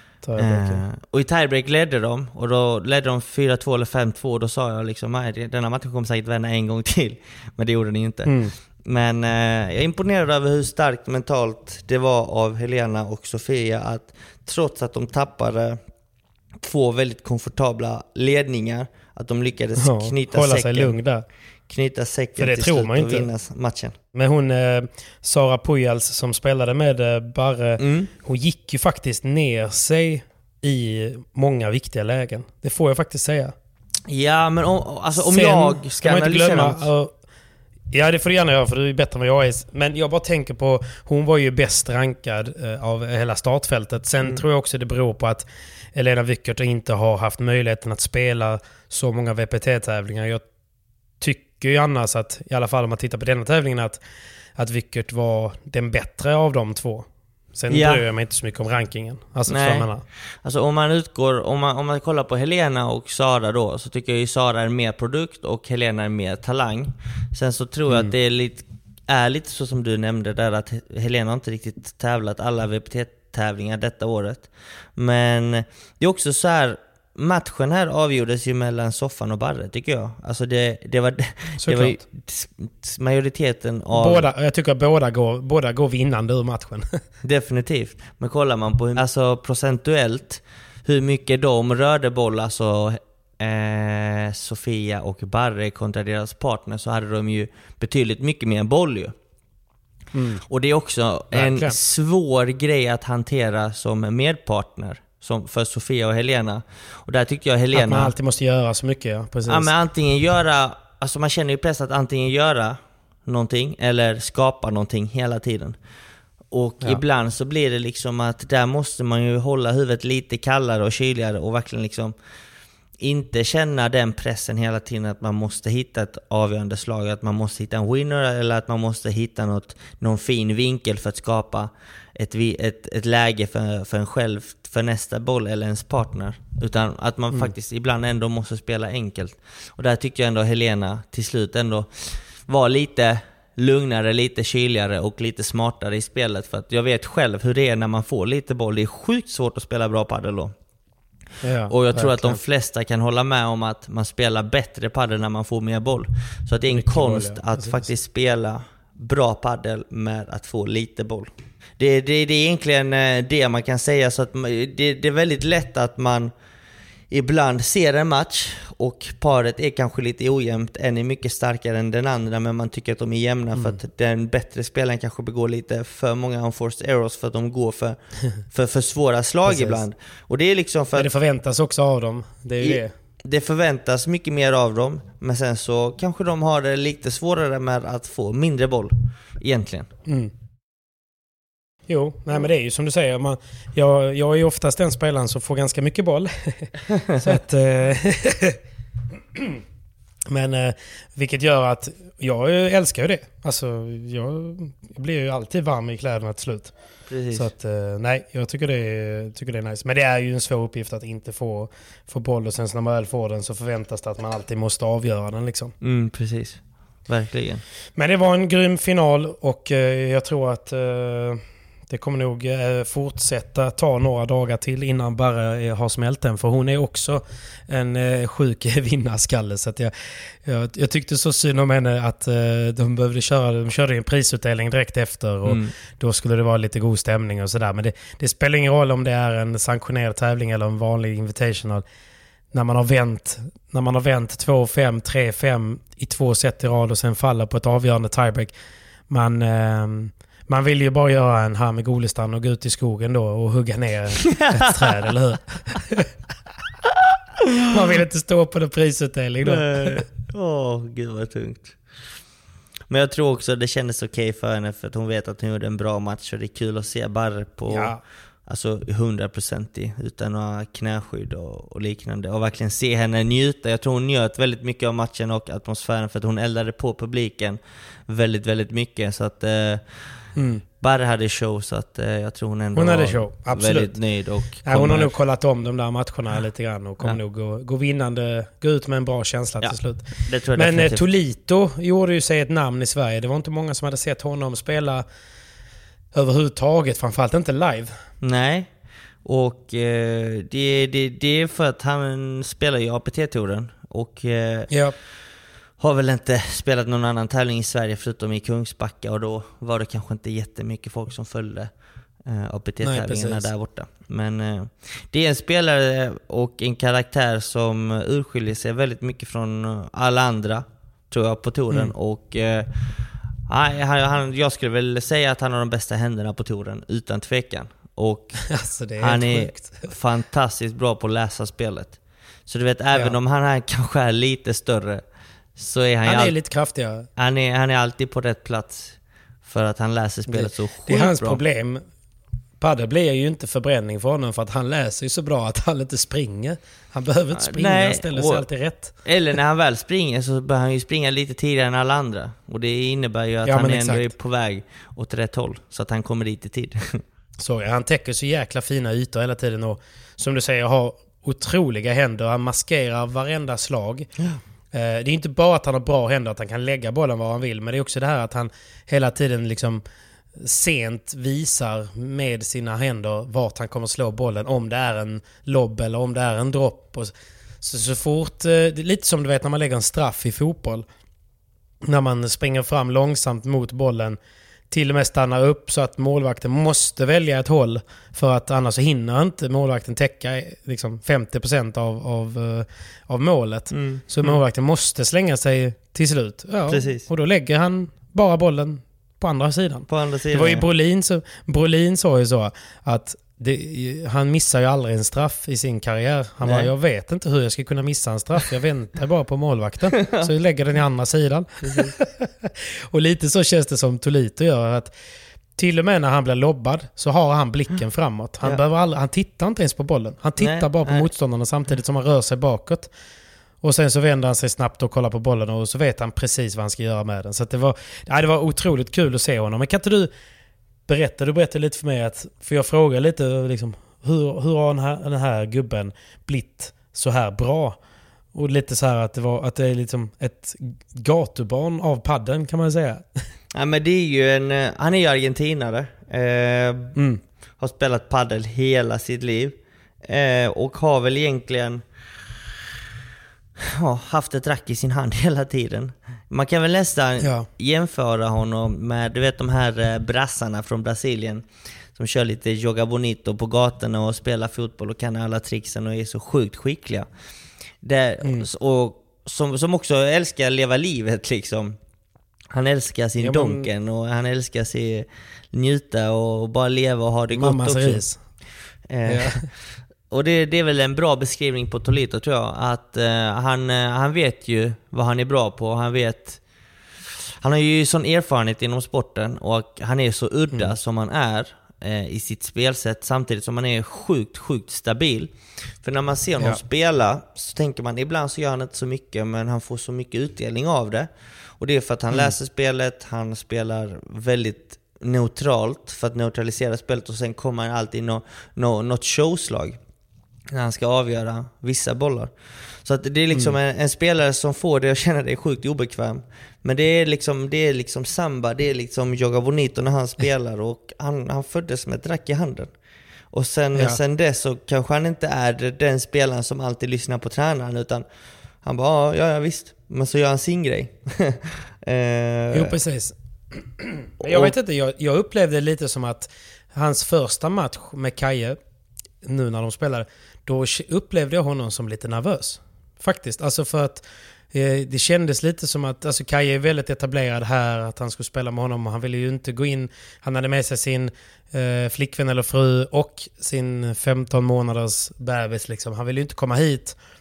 Uh, och i tiebreak ledde de, och då ledde de fyra två eller fem två, och då sa jag liksom nej, denna matchen kommer säkert vända en gång till. Men det gjorde den inte. Mm. Men eh, jag är imponerad över hur starkt mentalt det var av Helena och Sofia att trots att de tappade två väldigt komfortabla ledningar, att de lyckades ja, knyta hålla säcken, sig lugn där. Knyta säcken För det till tror slut man och inte. vinna matchen. Men hon, eh, Sara Pujals som spelade med eh, Barre, mm. hon gick ju faktiskt ner sig i många viktiga lägen. Det får jag faktiskt säga. Ja, men om, alltså, om Sen, jag ska analysera glömma, ja, det får du gärna göra, för du är bättre än vad jag är. Men jag bara tänker på, hon var ju bäst rankad eh, av hela startfältet. Sen mm. tror jag också det beror på att Elena Wickert inte har haft möjligheten att spela så många V P T-tävlingar. Jag tycker ju annars att, i alla fall om man tittar på denna tävlingen, att, att Wickert var den bättre av de två. Sen ja. bryr jag mig inte så mycket om rankingen. Alltså, Nej. alltså om man utgår, om man, om man kollar på Helena och Sara då, så tycker jag ju Sara är mer produkt och Helena är mer talang. Sen så tror jag mm. att det är lite, är lite så som du nämnde där, att Helena inte riktigt tävlat alla V P T-tävlingar detta året. Men det är också så här, matchen här avgjordes ju mellan Soffan och Barre, tycker jag. Alltså det, det var, det var majoriteten av... Båda, jag tycker att båda går, båda går vinnande ur matchen. Definitivt. Men kollar man på alltså procentuellt hur mycket de rörde boll, alltså eh, Sofia och Barre kontra deras partner, så hade de ju betydligt mycket mer boll ju. Mm. Och det är också Verkligen. en svår grej att hantera som medpartner. Som för Sofia och Helena. Och där tyckte jag Helena... Att man alltid måste göra så mycket, ja. Precis. Ja, men antingen göra... Alltså man känner ju press att antingen göra någonting eller skapa någonting hela tiden. Och ja. ibland så blir det liksom att där måste man ju hålla huvudet lite kallare och kyligare och verkligen liksom inte känna den pressen hela tiden att man måste hitta ett avgörande slag, att man måste hitta en winner eller att man måste hitta något, någon fin vinkel för att skapa ett, ett, ett läge för, för en själv, för nästa boll eller ens partner, utan att man mm. faktiskt ibland ändå måste spela enkelt. Och där tyckte jag ändå Helena till slut ändå var lite lugnare, lite kyligare och lite smartare i spelet, för att jag vet själv hur det är när man får lite boll. Det är sjukt svårt att spela bra padel då. Ja, och jag tror verkligen. att de flesta kan hålla med om att man spelar bättre padel när man får mer boll. Så att det är en Mycket konst boll, ja. att Precis. faktiskt spela bra padel med att få lite boll. Det, det, det är egentligen det man kan säga. Så att det, det är väldigt lätt att man ibland ser en match och paret är kanske lite ojämnt, en är mycket starkare än den andra, men man tycker att de är jämna mm. för att den bättre spelaren kanske begår lite för många unforced errors för att de går för, för, för svåra slag Precis. ibland. Och det är liksom för men det förväntas också av dem. Det är ju i, det. Det förväntas mycket mer av dem, men sen så kanske de har det lite svårare med att få mindre boll egentligen. Mm. Jo, nej, men det är ju som du säger. Man, jag, jag är ju oftast den spelaren som får ganska mycket boll. Så att, eh, men eh, vilket gör att jag älskar ju det. Alltså, jag blir ju alltid varm i kläderna till slut. Precis. Så att, eh, nej, jag tycker det, är, tycker det är nice. Men det är ju en svår uppgift att inte få, få boll, och sen när man väl får den så förväntas det att man alltid måste avgöra den liksom. Mm, precis. Verkligen. Men det var en grym final, och eh, jag tror att eh, det kommer nog eh, fortsätta ta några dagar till innan bara eh, har smält den. För hon är också en eh, sjuk vinnarskalle. Så att jag, jag, jag tyckte så synd om henne att eh, de behövde köra, de körde en prisutdelning direkt efter. Och mm. då skulle det vara lite god stämning och sådär. Men det, det spelar ingen roll om det är en sanktionerad tävling eller en vanlig invitational. När man har vänt, när man har vänt två fem, tre fem i två set i rad och sen faller på ett avgörande tiebreak. Man... Eh, Man vill ju bara göra en här med Golestan och gå ut i skogen då och hugga ner ett träd, eller hur? Man vill inte stå på den prisutdelning då. Åh, oh, gud vad tungt. Men jag tror också det kändes okej okay för henne, för att hon vet att hon gjorde en bra match och det är kul att se Barre på ja. alltså hundra procent utan några knäskydd och, och liknande, och verkligen se henne njuta. Jag tror hon njöt väldigt mycket av matchen och atmosfären, för att hon eldade på publiken väldigt, väldigt mycket. Så att eh, mm. Barre hade show, så att eh, jag tror hon ändå hon hade show. Absolut. Väldigt nöjd. Och ja, hon har nog kollat om de där matcherna lite grann och kommer ja. nog gå, gå vinnande, gå ut med en bra känsla ja. till slut. Det tror jag. Men definitivt. Tolito gjorde ju sig ett namn i Sverige. Det var inte många som hade sett honom spela överhuvudtaget, framförallt inte live. Nej, och eh, det, det, det är för att han spelar ju A P T-touren och eh, ja. har väl inte spelat någon annan tävling i Sverige förutom i Kungsbacka, och då var det kanske inte jättemycket folk som följde eh, A P T-tävlingarna där borta. Men eh, det är en spelare och en karaktär som urskiljer sig väldigt mycket från alla andra, tror jag, på touren. Mm. Och eh, han, han, jag skulle väl säga att han har de bästa händerna på touren, utan tvekan. Och alltså, är han är sjukt. fantastiskt bra på att läsa spelet. Så du vet, även ja. om han är, kanske är lite större, så är han, han är all... lite kraftigare. Han är, han är alltid på rätt plats, för att han läser spelet det, så sjukt bra. Det är hans bra. problem. Padel blir ju inte förbränning för honom, för att han läser ju så bra att han inte springer. Han behöver inte springa, Nej, han ställer sig och, alltid rätt. Eller när han väl springer så bör han ju springa lite tidigare än alla andra. Och det innebär ju att ja, han ändå är på väg åt rätt håll, så att han kommer dit i tid. Så ja, han täcker så jäkla fina ytor hela tiden, och som du säger har otroliga händer. Han maskerar varenda slag. Ja. Det är inte bara att han har bra händer, att han kan lägga bollen var han vill, men det är också det här att han hela tiden liksom sent visar med sina händer vart han kommer slå bollen, om det är en lobb eller om det är en dropp. Och så, så fort, det är lite som du vet när man lägger en straff i fotboll, när man springer fram långsamt mot bollen, till och med stannar upp så att målvakten måste välja ett håll, för att annars så hinner inte målvakten täcka liksom femtio procent av, av, av målet. Mm. Så mm. målvakten måste slänga sig till slut. Ja, precis. Och då lägger han bara bollen på andra sidan. På andra sidan. Det var ju Brolin, så, Brolin sa ju så att det, han missar ju aldrig en straff i sin karriär. Han bara, jag vet inte hur jag ska kunna missa en straff. Jag väntar bara på målvakten. Så jag lägger den i andra sidan. Och lite så känns det som Tolito gör. Att till och med när han blir lobbad så har han blicken framåt. Han, ja. behöver aldrig, han tittar inte ens på bollen. Han tittar nej, bara på nej. motståndarna samtidigt som han rör sig bakåt. Och sen så vänder han sig snabbt och kollar på bollen, och så vet han precis vad han ska göra med den. Så att det var, ja, det var otroligt kul att se honom. Men kan inte du berätta, du berättade lite för mig, att, för jag frågar lite liksom, hur, hur har den här, den här gubben blivit så här bra? Och lite så här att det, var, att det är liksom ett gatubarn av padden, kan man säga. Ja, men det är ju en, han är ju argentinare. Eh, mm. Har spelat paddel hela sitt liv. Eh, och har väl egentligen ja, haft ett rack i sin hand hela tiden. Man kan väl nästan ja. jämföra honom med, du vet, de här brassarna från Brasilien som kör lite joga bonito på gatorna och spelar fotboll och kan alla tricksen och är så sjukt skickliga. Det, mm. och som, som också älskar leva livet liksom. Han älskar sin ja, men... donken, och han älskar sig njuta och bara leva och ha det Mammas gott också. Ris. Eh, ja. Och det, det är väl en bra beskrivning på Tolito, tror jag. Att uh, han, uh, han vet ju vad han är bra på. Han vet... Han har ju sån erfarenhet inom sporten, och han är så udda mm. som han är uh, i sitt spelsätt, samtidigt som han är sjukt, sjukt stabil. För när man ser honom ja. spela så tänker man, ibland så gör han inte så mycket, men han får så mycket utdelning av det. Och det är för att han mm. läser spelet, han spelar väldigt neutralt för att neutralisera spelet, och sen kommer han alltid no, no, något showslag när han ska avgöra vissa bollar. Så att det är liksom mm. en, en spelare som får det att känna det sjukt obekväm. Men det är liksom, det är liksom samba, det är liksom joga bonito när han spelar, och han, han föddes med ett rack i handen. Och sen, ja. sen dess så kanske han inte är den spelaren som alltid lyssnar på tränaren, utan han bara, ja, ja visst, men så gör han sin grej. eh, jo, precis. Men jag vet inte, jag, jag upplevde lite som att hans första match med Kaje, nu när de spelade, då upplevde jag honom som lite nervös. Faktiskt. Alltså för att eh, det kändes lite som att, alltså Kaje är väldigt etablerad här, att han skulle spela med honom, och han ville ju inte gå in. Han hade med sig sin eh, flickvän eller fru och sin femton månaders bebis liksom. Han ville ju inte komma hit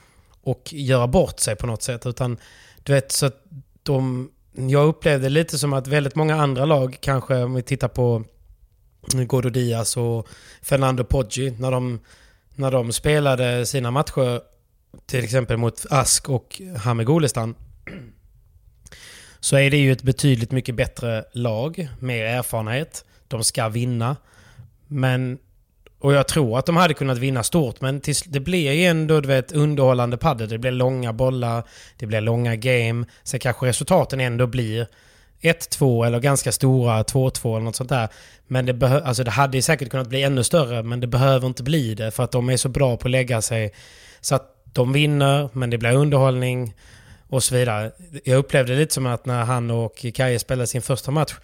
och göra bort sig på något sätt. Utan du vet, så att de, jag upplevde lite som att väldigt många andra lag, kanske om vi tittar på Gordo Diaz och Fernando Poggi, när de, när de spelade sina matcher till exempel mot Ask och Hamid Golestan, så är det ju ett betydligt mycket bättre lag, mer erfarenhet. De ska vinna. Men, och jag tror att de hade kunnat vinna stort, men tills, det blir ju ändå, du vet, underhållande padel. Det blir långa bollar, det blir långa game. Sen kanske resultaten ändå blir ett två eller ganska stora två två eller något sånt där. Men det, behö- alltså det hade säkert kunnat bli ännu större, men det behöver inte bli det för att de är så bra på att lägga sig. Så att de vinner, men det blir underhållning och så vidare. Jag upplevde lite som att när han och Kaje spelade sin första match,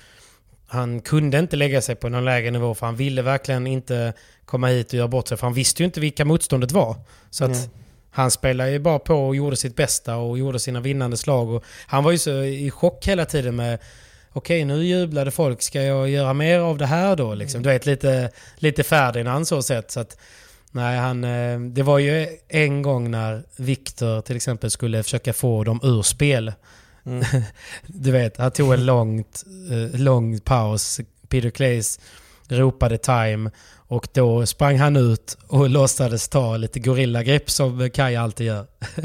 han kunde inte lägga sig på någon lägre nivå, för han ville verkligen inte komma hit och göra bort sig, för han visste ju inte vilka motståndet var. Så att mm. han spelade ju bara på och gjorde sitt bästa och gjorde sina vinnande slag. Och han var ju så i chock hela tiden med, okej, nu jublade folk, ska jag göra mer av det här då? Liksom. Du vet, lite, lite färdig när han så sett. Så att, nej, han, det var ju en gång när Victor till exempel skulle försöka få dem ur spel. Mm. Du vet, han tog en långt, lång paus. Peter Claes ropade time och då sprang han ut och låtsades ta lite gorillagrepp som Kaj alltid gör.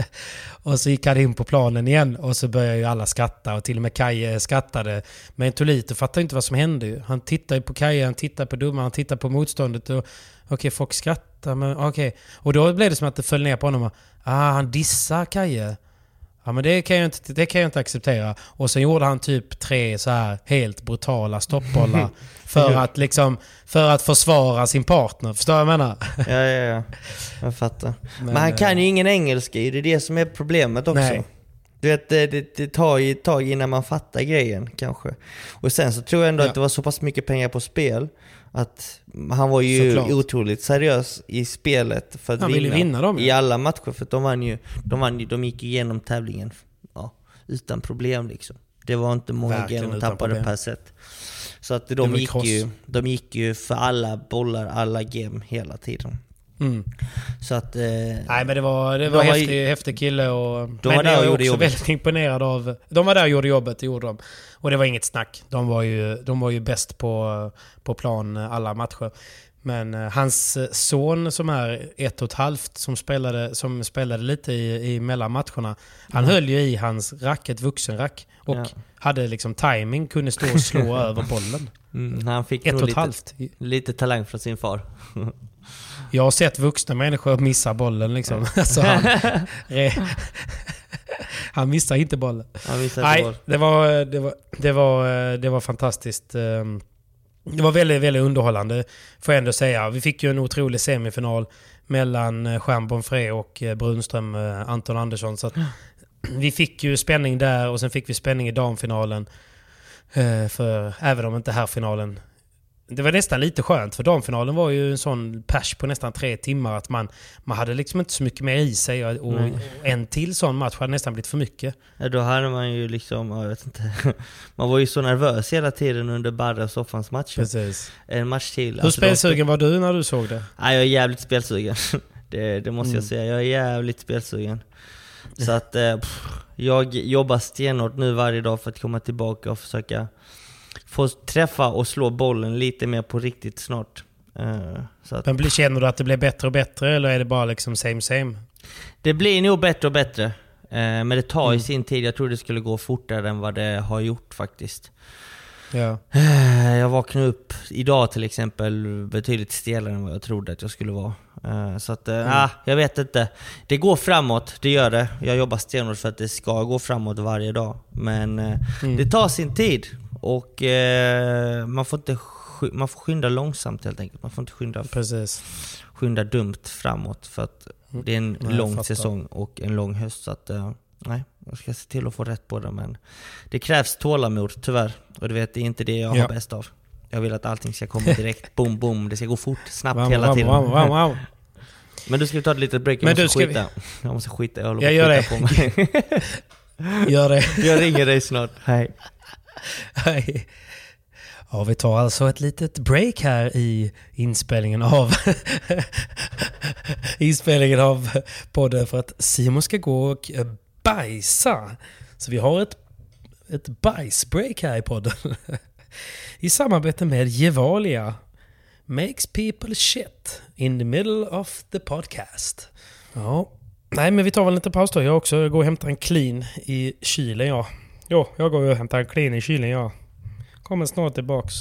Och så gick han in på planen igen och så började ju alla skratta och till och med Kaj skrattade. Men Tolito fattade inte vad som hände ju. Han tittade på Kaj, han tittade på domaren, han tittade på motståndet och okej, okay, folk skrattar, men okej. Okay. Och då blev det som att det föll ner på honom. Ah, han dissar Kaj. Ja, men det kan jag inte, det kan jag inte acceptera. Och sen gjorde han typ tre så här helt brutala stoppbollar för att liksom för att försvara sin partner. Förstår jag vad jag menar? Ja, ja, ja. Jag fattar. Men, men han kan ju ingen engelska. Det är det som är problemet också. Nej. Du vet, det, det, det tar ju ett tag innan man fattar grejen kanske. Och sen så tror jag ändå ja. att det var så pass mycket pengar på spel att han var ju Såklart. otroligt seriös i spelet för att han vinna, vinna dem, ja. i alla matcher, för att de vann ju, de vann ju, de gick igenom tävlingen ja, utan problem liksom. Det var inte många game de tappade per set. Så att de gick ju de gick ju för alla bollar, alla game hela tiden. Mm. Så att eh, nej, men det var det var, var häftig, häftig kille och de var där och gjorde jobbet. Väldigt imponerad av. De var där och gjorde jobbet, det gjorde de. Och det var inget snack. De var ju de var ju bäst på på plan alla matcher. Men eh, hans son som är ett och ett halvt som spelade som spelade lite i i mellanmatcherna. Han mm. höll ju i hans racket, vuxenrack, och ja. hade liksom timing, kunde stå och slå över bollen. Mm, han fick ett och ett lite, halvt. lite talang från sin far. Jag har sett vuxna människor missa bollen liksom. Alltså han, han missar inte bollen. Han missar Nej, boll. det var det var det var det var fantastiskt. Det var väldigt väldigt underhållande, får jag ändå säga. Vi fick ju en otrolig semifinal mellan Jean Bonfré och Brunström, Anton Andersson, så att vi fick ju spänning där, och sen fick vi spänning i damfinalen. För även om inte här finalen, det var nästan lite skönt, för damfinalen var ju en sån pers på nästan tre timmar att man, man hade liksom inte så mycket mer i sig, och, och en till sån match hade nästan blivit för mycket. Ja, då hade man ju liksom, jag vet inte, man var ju så nervös hela tiden under Barra och Soffans match. Precis. En match till. Hur alltså, spelsugen var du när du såg det? Ja, jag är jävligt spelsugen. det, det måste mm. jag säga, jag är jävligt spelsugen. Så att eh, pff, jag jobbar stenhårt nu varje dag för att komma tillbaka och försöka få träffa och slå bollen lite mer på riktigt snart. Uh, så att, men känner du att det blir bättre och bättre, eller är det bara liksom same same? Det blir nog bättre och bättre. Uh, men det tar mm. i sin tid. Jag tror det skulle gå fortare än vad det har gjort faktiskt. Ja. Uh, jag vaknade upp idag till exempel betydligt stelare än vad jag trodde att jag skulle vara. Uh, så att, uh, mm. ah, jag vet inte. Det går framåt, det gör det. Jag jobbar stenhårt för att det ska gå framåt varje dag. Men uh, mm. det tar sin tid. Och eh, man får inte man får skynda långsamt helt enkelt. Man får inte skynda, Precis. skynda dumt framåt, för att det är en nej, lång säsong och en lång höst. Så att, eh, nej, jag ska se till att få rätt på det. Men det krävs tålamod tyvärr. Och du vet, det är inte det jag ja. har bäst av. Jag vill att allting ska komma direkt. Boom, boom. Det ska gå fort, snabbt wow, hela wow, tiden. Wow, wow, wow. Men du ska ta ett litet break. Jag Men måste du, skita. Vi... Jag måste skita. Jag håller jag gör det. På mig. Gör det. Jag ringer dig snart. Hej. Hej. Ja, vi tar alltså ett litet break här i inspelningen av inspelningen av podden för att Simon ska gå och bajsa. Så vi har ett, ett bajsbreak här i podden. I samarbete med Gevalia. Makes people shit in the middle of the podcast. Ja. Nej, men vi tar väl lite paus då. Jag också går och hämtar en clean i kylen, ja. Jo, jag går och hämtar en clean i kylen, ja. Kommer snart tillbaks.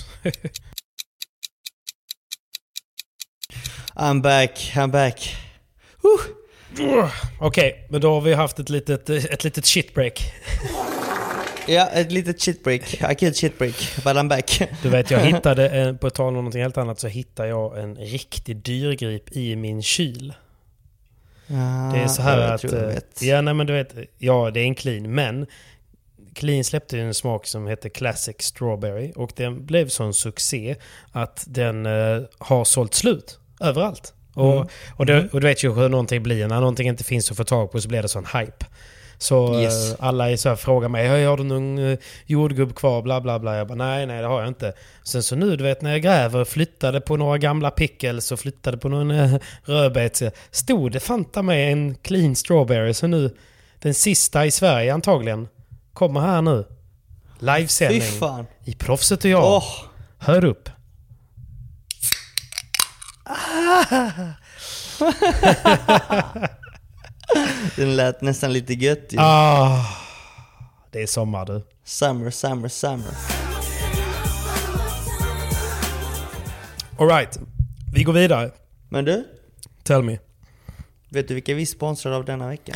I'm back, I'm back. Uh. Okej, okay, men då har vi haft ett litet, ett litet shitbreak. Ja, ett litet shitbreak. I killed shitbreak, but I'm back. Du vet, jag hittade, en, på tal om någonting helt annat, så hittade jag en riktig dyrgrip i min kyl. Ja, det är så här jag att... tror jag vet. Ja, nej, men du vet, ja, det är en clean, men Clean släppte en smak som heter Classic Strawberry och den blev sån succé att den uh, har sålt slut överallt. Och, mm. och, det, och du vet ju hur någonting blir. När någonting inte finns att få tag på så blir det sån hype. Så yes. uh, alla är så här, frågar mig, har du någon uh, jordgubb kvar, bla bla bla. Jag bara, nej, nej, det har jag inte. Sen så nu, du vet, när jag gräver, flyttade på några gamla pickles och flyttade på någon uh, rödbet, så stod det fanta med en Clean Strawberry. Så nu, den sista i Sverige antagligen, kommer här nu. Livesändning i Proffset och jag. Oh. Hör upp. Den lät nästan lite gött ju. Ah, det är sommar du. Summer, summer, summer. All right, vi går vidare. Men du? Tell me. Vet du vilka vi sponsrar av denna vecka?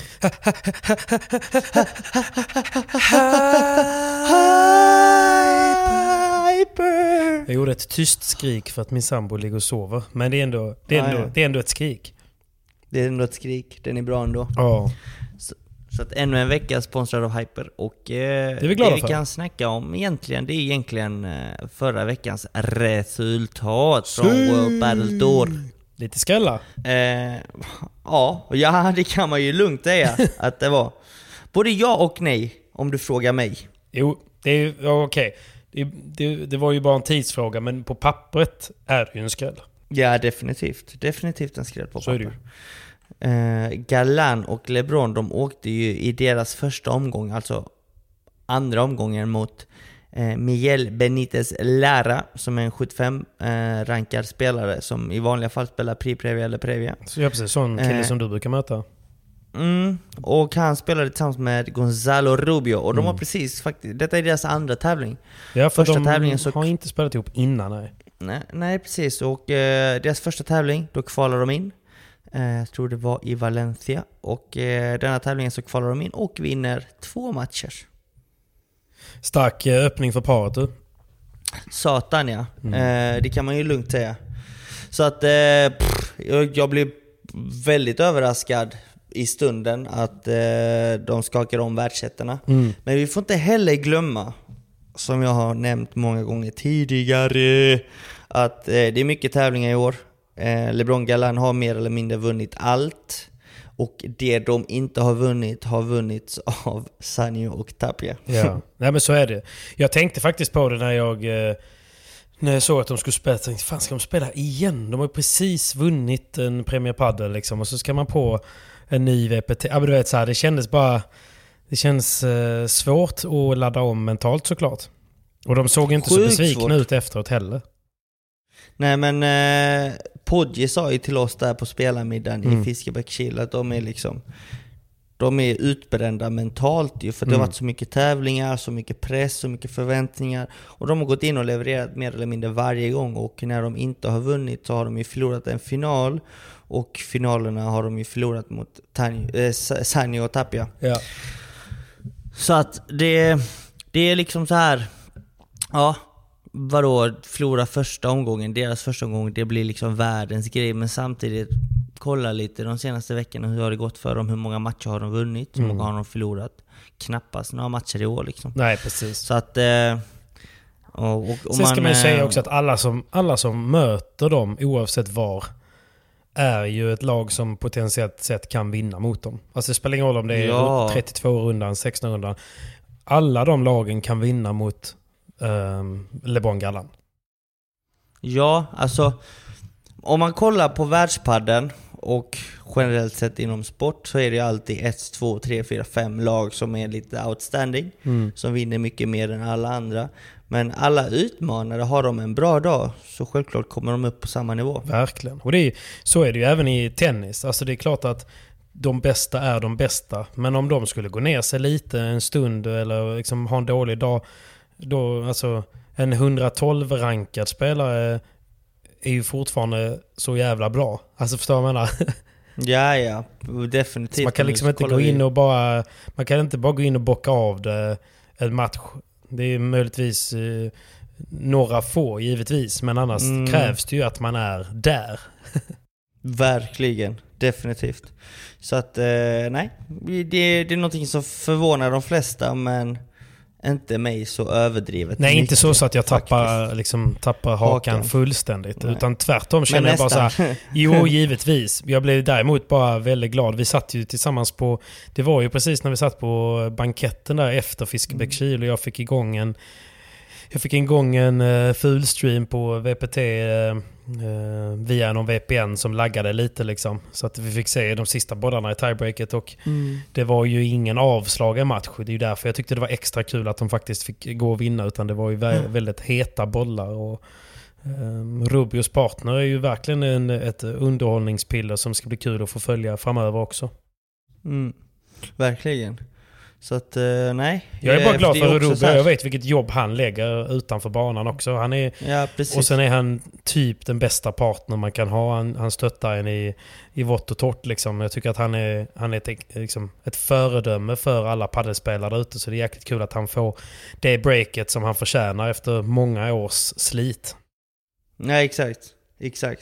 Hyper! Jag gjorde ett tyst skrik för att min sambo ligger och sover. Men det är ändå, det är ändå, ah, ja. det är ändå ett skrik. Det är ändå ett skrik. Den är bra ändå. Ja. Så, så att ännu en vecka sponsrad av Hyper. Och eh, det, vi, det vi för. kan snacka om egentligen, det är egentligen eh, förra veckans resultat från World Battle Tour. Lite skälla. Eh, ja, ja, det kan man ju lugnt säga att det var. Både ja och nej, om du frågar mig. Jo, det är ja, okej. Det, det, det var ju bara en tidsfråga, men på pappret är det ju en skräll. Ja, definitivt. Definitivt en skräll på så papper. Eh, Galan och LeBron, de åkte ju i deras första omgång, alltså andra omgången mot eh, Miguel Benitez Lara, som är en sjuttiofem-rankad eh, spelare som i vanliga fall spelar Pri-Previa eller Previa. Så jag precis sån kille eh, som du brukar möta. Mm, och han spelade tillsammans med Gonzalo Rubio och de mm. har precis faktiskt, detta är deras andra tävling. Ja, för första de tävlingen så har inte spelat ihop innan. Nej, nej, nej precis. Och eh, deras första tävling, då kvalar de in. Eh, jag tror det var i Valencia. Och eh, denna tävlingen så kvalar de in och vinner två matcher. Stark eh, öppning för paret du. Satan ja, mm. eh, det kan man ju lugnt säga. Så att eh, pff, jag, jag blev väldigt överraskad i stunden att eh, de skakar om världsettorna. Mm. Men vi får inte heller glömma, som jag har nämnt många gånger tidigare, att eh, det är mycket tävlingar i år. Eh, LeBron Galan har mer eller mindre vunnit allt. Och det de inte har vunnit har vunnits av Sanyo och Tapia. Ja, nej men så är det. Jag tänkte faktiskt på det när jag eh, när jag såg att de skulle spela. Tänkte, fan ska de spela igen? De har ju precis vunnit en Premier Padel liksom. Och så ska man på en ny V P T. Ja, men du vet så här, det kändes bara det känns eh, svårt att ladda om mentalt såklart. Och de såg inte Sjukt så besvikna svårt. ut efteråt heller. Nej men eh, Podje sa ju till oss där på spelarmiddagen mm. i Fiskebäckskil att de är liksom de är utbrända mentalt ju, för det mm. har varit så mycket tävlingar, så mycket press, så mycket förväntningar, och de har gått in och levererat mer eller mindre varje gång, och när de inte har vunnit så har de ju förlorat en final, och finalerna har de ju förlorat mot äh, Sanyo och Tapia. Ja. Så att det, det är liksom så här, ja, vadå, förlora första omgången, deras första omgång, det blir liksom världens grej, men samtidigt kolla lite de senaste veckorna, hur har det gått för dem, hur många matcher har de vunnit, hur många mm. har de förlorat, knappast några matcher i år liksom. Nej, precis. Så att eh, och, och, och sen man, ska man ju säga också att alla som, alla som möter dem, oavsett var, är ju ett lag som potentiellt sett kan vinna mot dem. Alltså det spelar ingen roll om det är ja. trettiotvå-rundan, sexton-rundan. Alla de lagen kan vinna mot um, LeBron Galan. Ja, alltså om man kollar på världspadden och generellt sett inom sport så är det alltid ett, två, tre, fyra, fem lag som är lite outstanding. Mm. Som vinner mycket mer än alla andra. Men alla utmanare, har de en bra dag så självklart kommer de upp på samma nivå. Verkligen. Och det är, så är det ju även i tennis. Alltså det är klart att de bästa är de bästa. Men om de skulle gå ner sig lite en stund eller liksom ha en dålig dag, då alltså en hundratolv-rankad spelare är ju fortfarande så jävla bra. Alltså förstår man menar? Ja, ja. Definitivt. Så man kan liksom inte gå in och bara... Man kan inte bara gå in och bocka av det, en match. Det är möjligtvis eh, några få, givetvis. Men annars mm. krävs det ju att man är där. Verkligen. Definitivt. Så att, eh, nej. Det, det är någonting som förvånar de flesta, men inte mig så överdrivet. Nej, inte så, så att jag tappar, liksom, tappar hakan, hakan. fullständigt. Nej. Utan tvärtom känner jag bara så här, jo, givetvis. Jag blev däremot bara väldigt glad. Vi satt ju tillsammans på, det var ju precis när vi satt på banketten där efter Fiskebäckskil och jag fick igång en Jag fick igång en uh, full stream på V P T uh, uh, via någon V P N som laggade lite liksom. Så att vi fick se de sista bollarna i tiebreaket och mm. det var ju ingen avslagen match. Det är ju därför jag tyckte det var extra kul att de faktiskt fick gå och vinna, utan det var ju vä- mm. väldigt heta bollar. Och um, Rubios partner är ju verkligen en, ett underhållningspiller som ska bli kul att få följa framöver också. Mm. Verkligen. Så att, uh, nej. Jag är bara glad för Rubio. Jag vet vilket jobb han lägger utanför banan också. Han är, ja, precis. Och sen är han typ den bästa partner man kan ha. Han, han stöttar en i, i vått och torrt. Liksom. Jag tycker att han är, han är ett, liksom, ett föredöme för alla paddelspelare där ute. Så det är jäkligt kul att han får det breaket som han förtjänar efter många års slit. Ja, exakt. Exakt.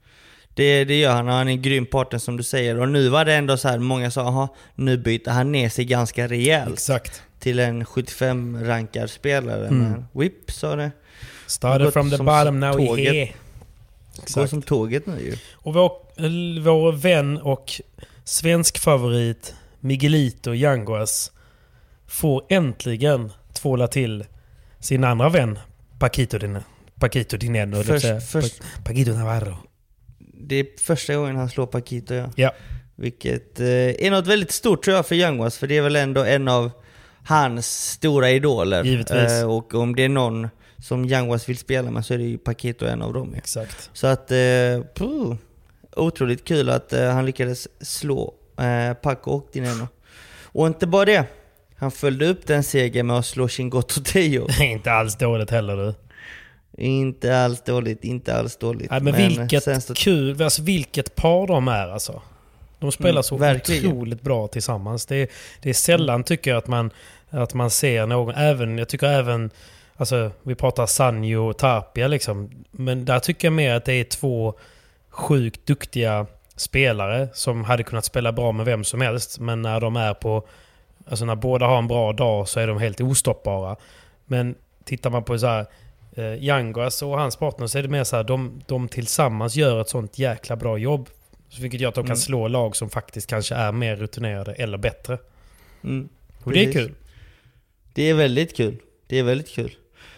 Det, det gör han och han är en grym partner som du säger. Och nu var det ändå så här, många sa, aha, nu byter han ner sig ganska rejält. Exakt. Till en sjuttiofem-rankad spelare. Mm. Men whip, sa det. Started from the bottom, now we're here. Exakt. Går som tåget nu ju. Och vår, vår vän och svensk favorit Miguelito Yanguas får äntligen tvåla till sin andra vän Paquito Dineno. Paquito Dineno. Först, först, Paquito Navarro. Det är första gången han slår Paquito, ja. ja. Vilket eh, är något väldigt stort tror jag för Yanguas, för det är väl ändå en av hans stora idoler. Givetvis. Eh, och om det är någon som Yanguas vill spela med så är det ju Paquito en av dem. Exakt. Så att, eh, puh, otroligt kul att eh, han lyckades slå eh, Paco och Dineno. Och inte bara det, han följde upp den segern med att slå Chingotto Teo. Inte alls dåligt heller du. Inte alls dåligt, inte alls dåligt. Nej, men, men vilket så... kul, alltså vilket par de är alltså. De spelar mm, så verkligen. Otroligt bra tillsammans. Det är, det är sällan mm. tycker jag att man, att man ser någon, även, jag tycker även, alltså vi pratar Sanjo och Tapia liksom, men där tycker jag mer att det är två sjukt duktiga spelare som hade kunnat spela bra med vem som helst, men när de är på, alltså när båda har en bra dag så är de helt ostoppbara. Men tittar man på så här Uh, Yanguas och hans partner så är det mer så här, de, de tillsammans gör ett sånt jäkla bra jobb, vilket gör att de mm. kan slå lag som faktiskt kanske är mer rutinerade eller bättre. Mm. Och det är kul. Det är väldigt kul. Det är väldigt kul.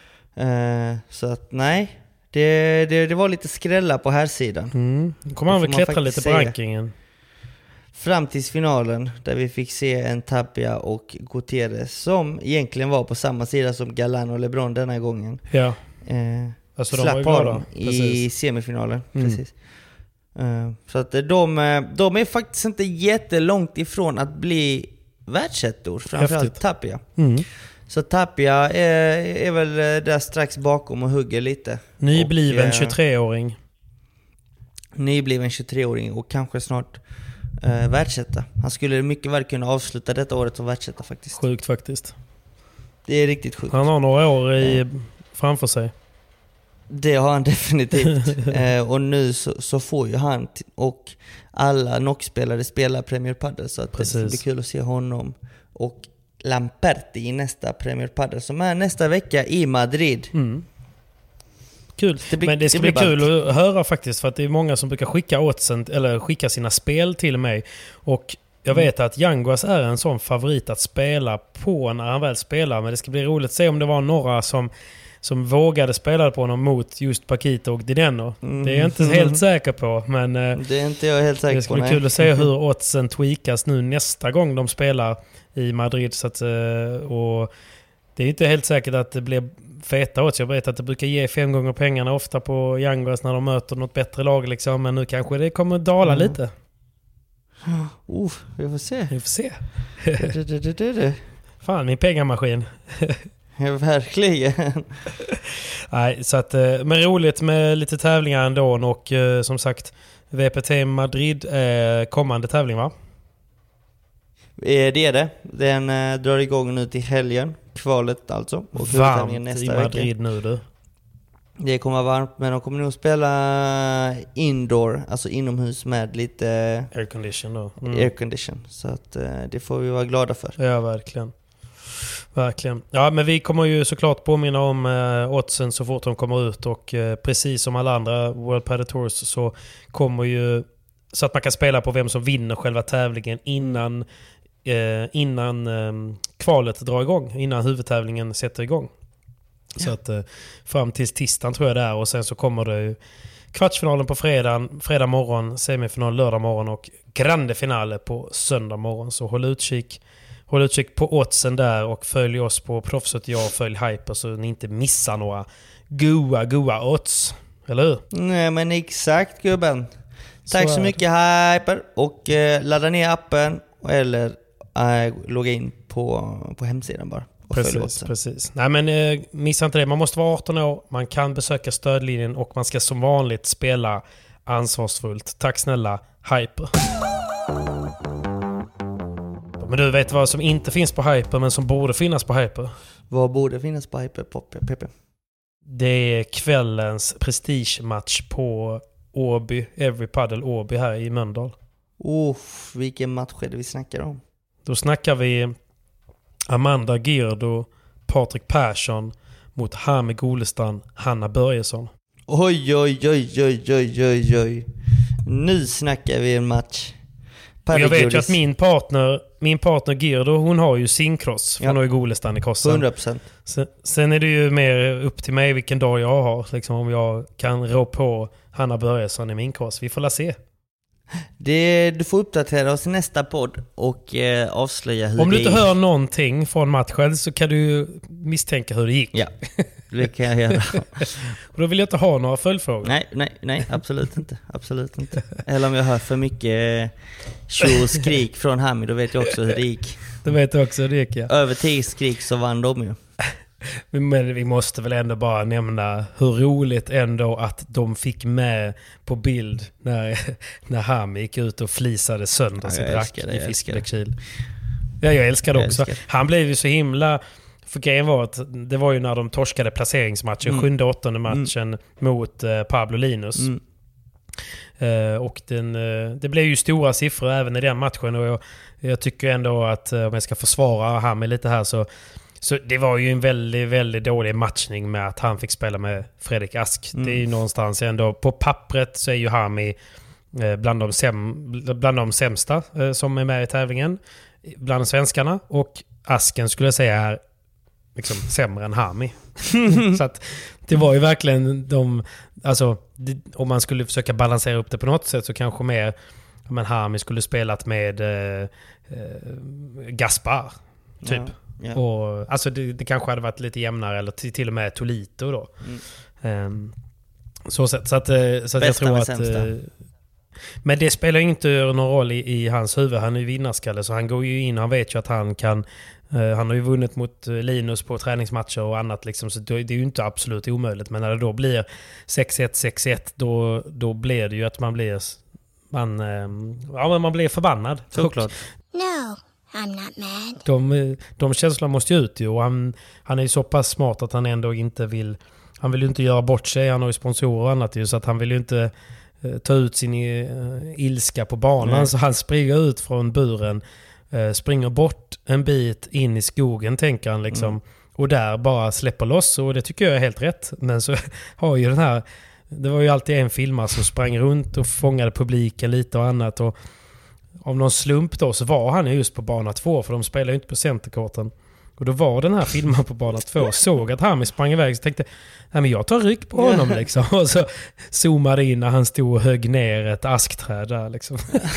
Uh, så att nej, det, det, det var lite skrälla på här sidan. Mm. Kommer han väl klättra lite på rankingen. Fram till finalen där vi fick se en Tapia och Gutierrez som egentligen var på samma sida som Galan och LeBron denna gången. Ja. Eh, alltså slapp de var dem i semifinalen. Mm. Precis. Eh, så att de, de är faktiskt inte jättelångt ifrån att bli världsettor, framförallt Tapia. Mm. Så Tapia är, är väl där strax bakom och hugger lite. Nybliven och, tjugotre-åring. Nybliven tjugotre-åring och kanske snart Uh, världsetta. Han skulle mycket väl kunna avsluta detta året som världsetta faktiskt. Sjukt faktiskt. Det är riktigt sjukt. Han har några år i, uh, framför sig. Det har han definitivt. uh, och nu så, så får ju han t- och alla N O C-spelare spela Premier Padel, så att det ska bli kul att se honom och Lamperti i nästa Premier Padel som är nästa vecka i Madrid. Mm. Kul. Det blir, men det ska det bli kul ballt. Att höra faktiskt, för att det är många som brukar skicka åtsen, eller skicka sina spel till mig, och jag vet mm. att Yanguas är en sån favorit att spela på när han väl spelar, men det ska bli roligt att se om det var några som som vågade spela på honom mot just Paquito och Dineno. Mm. Det är jag inte helt säker på, men det är inte jag helt säker på. Det ska bli nej. kul att se hur oddsen tweakas nu nästa gång de spelar i Madrid. Så att, och det är inte helt säkert att det blir feta odds. Jag vet att det brukar ge fem gånger pengarna ofta på Yanguas när de möter något bättre lag liksom, men nu kanske det kommer att dala mm. lite. Oh, vi får se. Vi får se. det, det, det, det, det. Fan, min pengamaskin. Ja, verkligen. Nej, så att, men roligt med lite tävlingar ändå. Och som sagt, V P T Madrid är kommande tävling, va? Det är det. Den äh, drar igång nu till helgen. Kvalet alltså. Och varmt nästa i Madrid vecka. nu du. Det kommer vara varmt, men de kommer nog spela indoor, alltså inomhus med lite aircondition då. Mm. Aircondition. Så att äh, det får vi vara glada för. Ja, verkligen. Verkligen. Ja, men vi kommer ju såklart påminna om eh, oddsen så fort de kommer ut, och eh, precis som alla andra World Padel Tours så kommer ju, så att man kan spela på vem som vinner själva tävlingen innan eh, innan eh, kvalet drar igång, innan huvudtävlingen sätter igång. Ja. Så att eh, fram till tisdagen tror jag det är, och sen så kommer det ju kvartsfinalen på fredag, fredag morgon, semifinal lördag morgon och grande finale på söndag morgon. Så håll utkik Håll utkik på oddsen där och följ oss på Proffset jag och följ Hyper så ni inte missar några goa, goa odds. Eller hur? Nej, men exakt gubben. Tack så, så mycket Hyper, och eh, ladda ner appen eller eh, logga in på, på hemsidan bara. Och precis, precis. Nej, men eh, missa inte det. Man måste vara arton år, man kan besöka stödlinjen och man ska som vanligt spela ansvarsfullt. Tack snälla Hyper. Men du vet vad som inte finns på Hyper men som borde finnas på Hyper? Vad borde finnas på Hyper, Pop, Pepe? Det är kvällens prestigematch på Åby, Every Padel Åby här i Mölndal. Oh, vilken match är det vi snackar om? Då snackar vi Amanda Gird och Patrik Persson mot Hami Golestan, Hanna Börjesson. Oj, oj, oj, oj, oj, oj, oj. Nu snackar vi en match. Jag vet ju att min partner min partner Girdo, hon har ju synkross från ja. Golestan i krossen. hundra procent. Sen, sen är det ju mer upp till mig vilken dag jag har. Liksom om jag kan rå på Hanna Börjesson i min kross. Vi får la se. Det, du får uppdatera oss i nästa podd och eh, avslöja hur om det du inte gick. hör någonting från matchen så kan du misstänka hur det gick. Ja, det kan jag göra. Och då vill jag inte ha några följdfrågor. Nej, nej, nej, absolut inte. Absolut inte. Eller om jag hör för mycket tjo och skrik från Hami, då vet jag också hur det gick. Då vet du också hur det gick, ja. Över tio skrik så vann de ju. Men vi måste väl ändå bara nämna hur roligt ändå att de fick med på bild när, när Hami gick ut och flisade sönder ja, sitt rack i fiskdäckskil. Ja, jag älskar det jag också. Älskar. Han blev ju så himla... För grejen var att det var ju när de torskade placeringsmatchen, mm. sjunde åttonde matchen mm. mot uh, Pablo Linus. Mm. Uh, och den, uh, det blev ju stora siffror även i den matchen, och jag, jag tycker ändå att uh, om jag ska försvara Hami lite här så Så det var ju en väldigt, väldigt dålig matchning med att han fick spela med Fredrik Ask. Mm. Det är ju någonstans ändå... På pappret så är ju Hami eh, bland, de säm, bland de sämsta eh, som är med i tävlingen. Bland svenskarna. Och Asken skulle jag säga är liksom sämre än Hami. Så att det var ju verkligen de... Alltså, det, om man skulle försöka balansera upp det på något sätt så kanske mer... Men Hami skulle spelat med eh, eh, Gaspar, typ. Ja. Yeah. Och, alltså det, det kanske hade varit lite jämnare, eller till, till och med Tolito då. Mm. Um, så sätt, så att, så att jag tror att uh, men det spelar inte någon roll i, i hans huvud. Han är ju vinnarskalle, så han går ju in, han vet ju att han kan uh, han har ju vunnit mot Linus på träningsmatcher och annat liksom, så det, det är ju inte absolut omöjligt, men när det då blir sex ett sex ett då, då blir det ju att man blir man, um, ja, men man blir förbannad. Såklart. No. I'm not mad. De, de känslorna måste ju ut ju, och han, han är ju så pass smart att han ändå inte vill, han vill ju inte göra bort sig, han har ju sponsorer och annat ju, så att han vill ju inte uh, ta ut sin uh, ilska på banan. Nej. Så han springer ut från buren, uh, springer bort en bit in i skogen, tänker han liksom, mm. och där bara släpper loss, och det tycker jag är helt rätt. Men så har ju den här, det var ju alltid en filmare som sprang runt och fångade publiken lite och annat, och av någon slump då så var han just på bana två, för de spelar ju inte på centerkorten. Och då var den här filmen på bana två och såg att Hami sprang iväg. Så tänkte nej, men jag tar ryck på honom liksom. Och så zoomade in när han stod och högg ner ett askträd där liksom.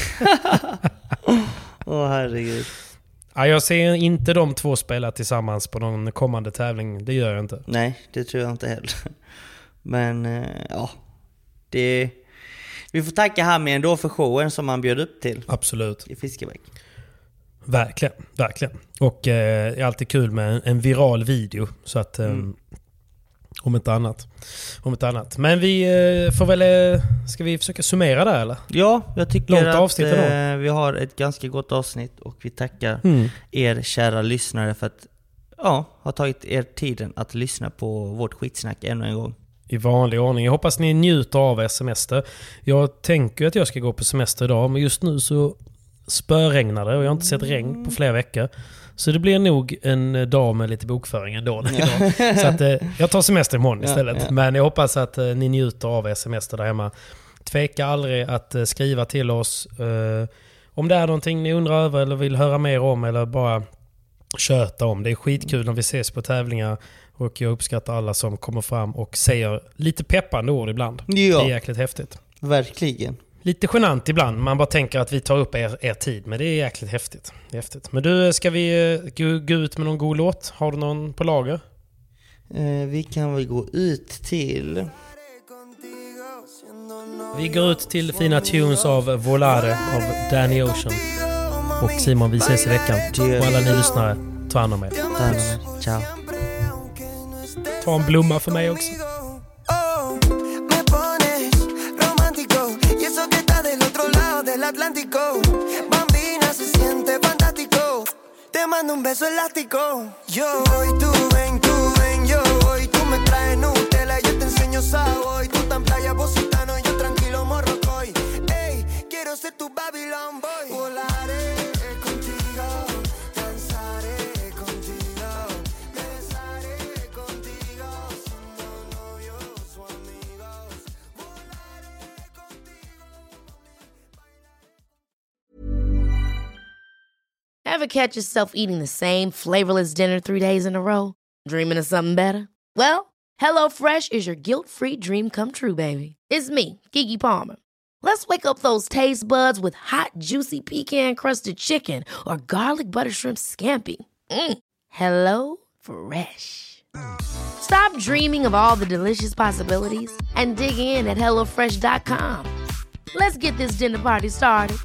Åh oh, herregud. Ja, jag ser inte de två spela tillsammans på någon kommande tävling. Det gör jag inte. Nej, det tror jag inte heller. Men eh, ja, det... Vi får tacka Hami ändå för showen som han bjöd upp till. Absolut. I Fiskebäck. Verkligen, verkligen. Och eh, det är alltid kul med en, en viral video. Så att, eh, mm. om inte annat. Om inte annat. Men vi eh, får väl... Eh, ska vi försöka summera där eller? Ja, jag tycker Långt att avsnitt eh, vi har ett ganska gott avsnitt. Och vi tackar mm. er kära lyssnare för att ja, ha tagit er tiden att lyssna på vårt skitsnack ännu en gång. I vanlig ordning. Jag hoppas ni njuter av er semester. Jag tänker att jag ska gå på semester idag. Men just nu så spöregnar det och jag har inte sett regn på flera veckor. Så det blir nog en dag med lite bokföring ändå. Idag. Så att, eh, jag tar semester imorgon istället. Ja, ja. Men jag hoppas att eh, ni njuter av er semester där hemma. Tveka aldrig att eh, skriva till oss. Eh, om det är någonting ni undrar över eller vill höra mer om eller bara köta om. Det är skitkul när vi ses på tävlingar. Och jag uppskattar alla som kommer fram och säger lite peppande ord ibland. Ja. Det är jäkligt häftigt. Verkligen. Lite genant ibland. Man bara tänker att vi tar upp er, er tid. Men det är jäkligt häftigt. Det är häftigt. Men du, ska vi gå, gå ut med någon god låt? Har du någon på lager? Eh, vi kan väl gå ut till... Vi går ut till fina tunes av Volare av Danny Ocean. Och Simon, vi ses i veckan. Och alla ni lyssnare, ta hand om er. Ta hand om er. Ciao. Ta en blomma för mig också. Atlántico, bambina se siente fantástico. Te mando un beso elástico. Yo voy, tú ven, tú ven, yo voy. Tú me traes Nutella, yo te enseño sabor. Tú tan playa, positano, yo tranquilo morrocoy. Ey, quiero ser tu Babylon boy. Volaré contigo, danzaré contigo, besaré contigo, siendo novios o amigos. Volaré contigo. Ever catch yourself eating the same flavorless dinner three days in a row? Dreaming of something better? Well, HelloFresh is your guilt-free dream come true, baby. It's me, Keke Palmer. Let's wake up those taste buds with hot, juicy pecan-crusted chicken or garlic butter shrimp scampi. Mm. Hello Fresh. Stop dreaming of all the delicious possibilities and dig in at hello fresh dot com. Let's get this dinner party started.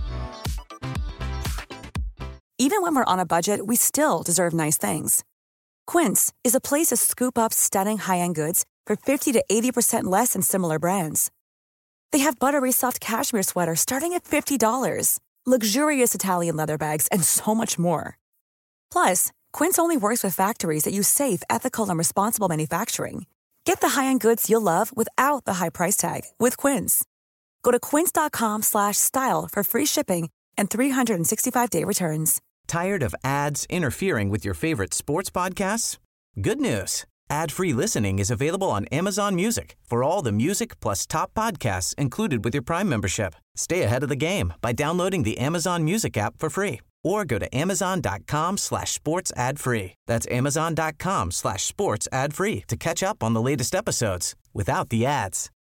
Even when we're on a budget, we still deserve nice things. Quince is a place to scoop up stunning high-end goods for fifty to eighty percent less than similar brands. They have buttery soft cashmere sweaters starting at fifty dollars, luxurious Italian leather bags, and so much more. Plus, Quince only works with factories that use safe, ethical, and responsible manufacturing. Get the high-end goods you'll love without the high price tag with Quince. Go to quince.com slash style for free shipping and three sixty-five day returns. Tired of ads interfering with your favorite sports podcasts? Good news. Ad-free listening is available on Amazon Music for all the music plus top podcasts included with your Prime membership. Stay ahead of the game by downloading the Amazon Music app for free or go to amazon.com slash sports ad free. That's amazon.com slash sports ad free to catch up on the latest episodes without the ads.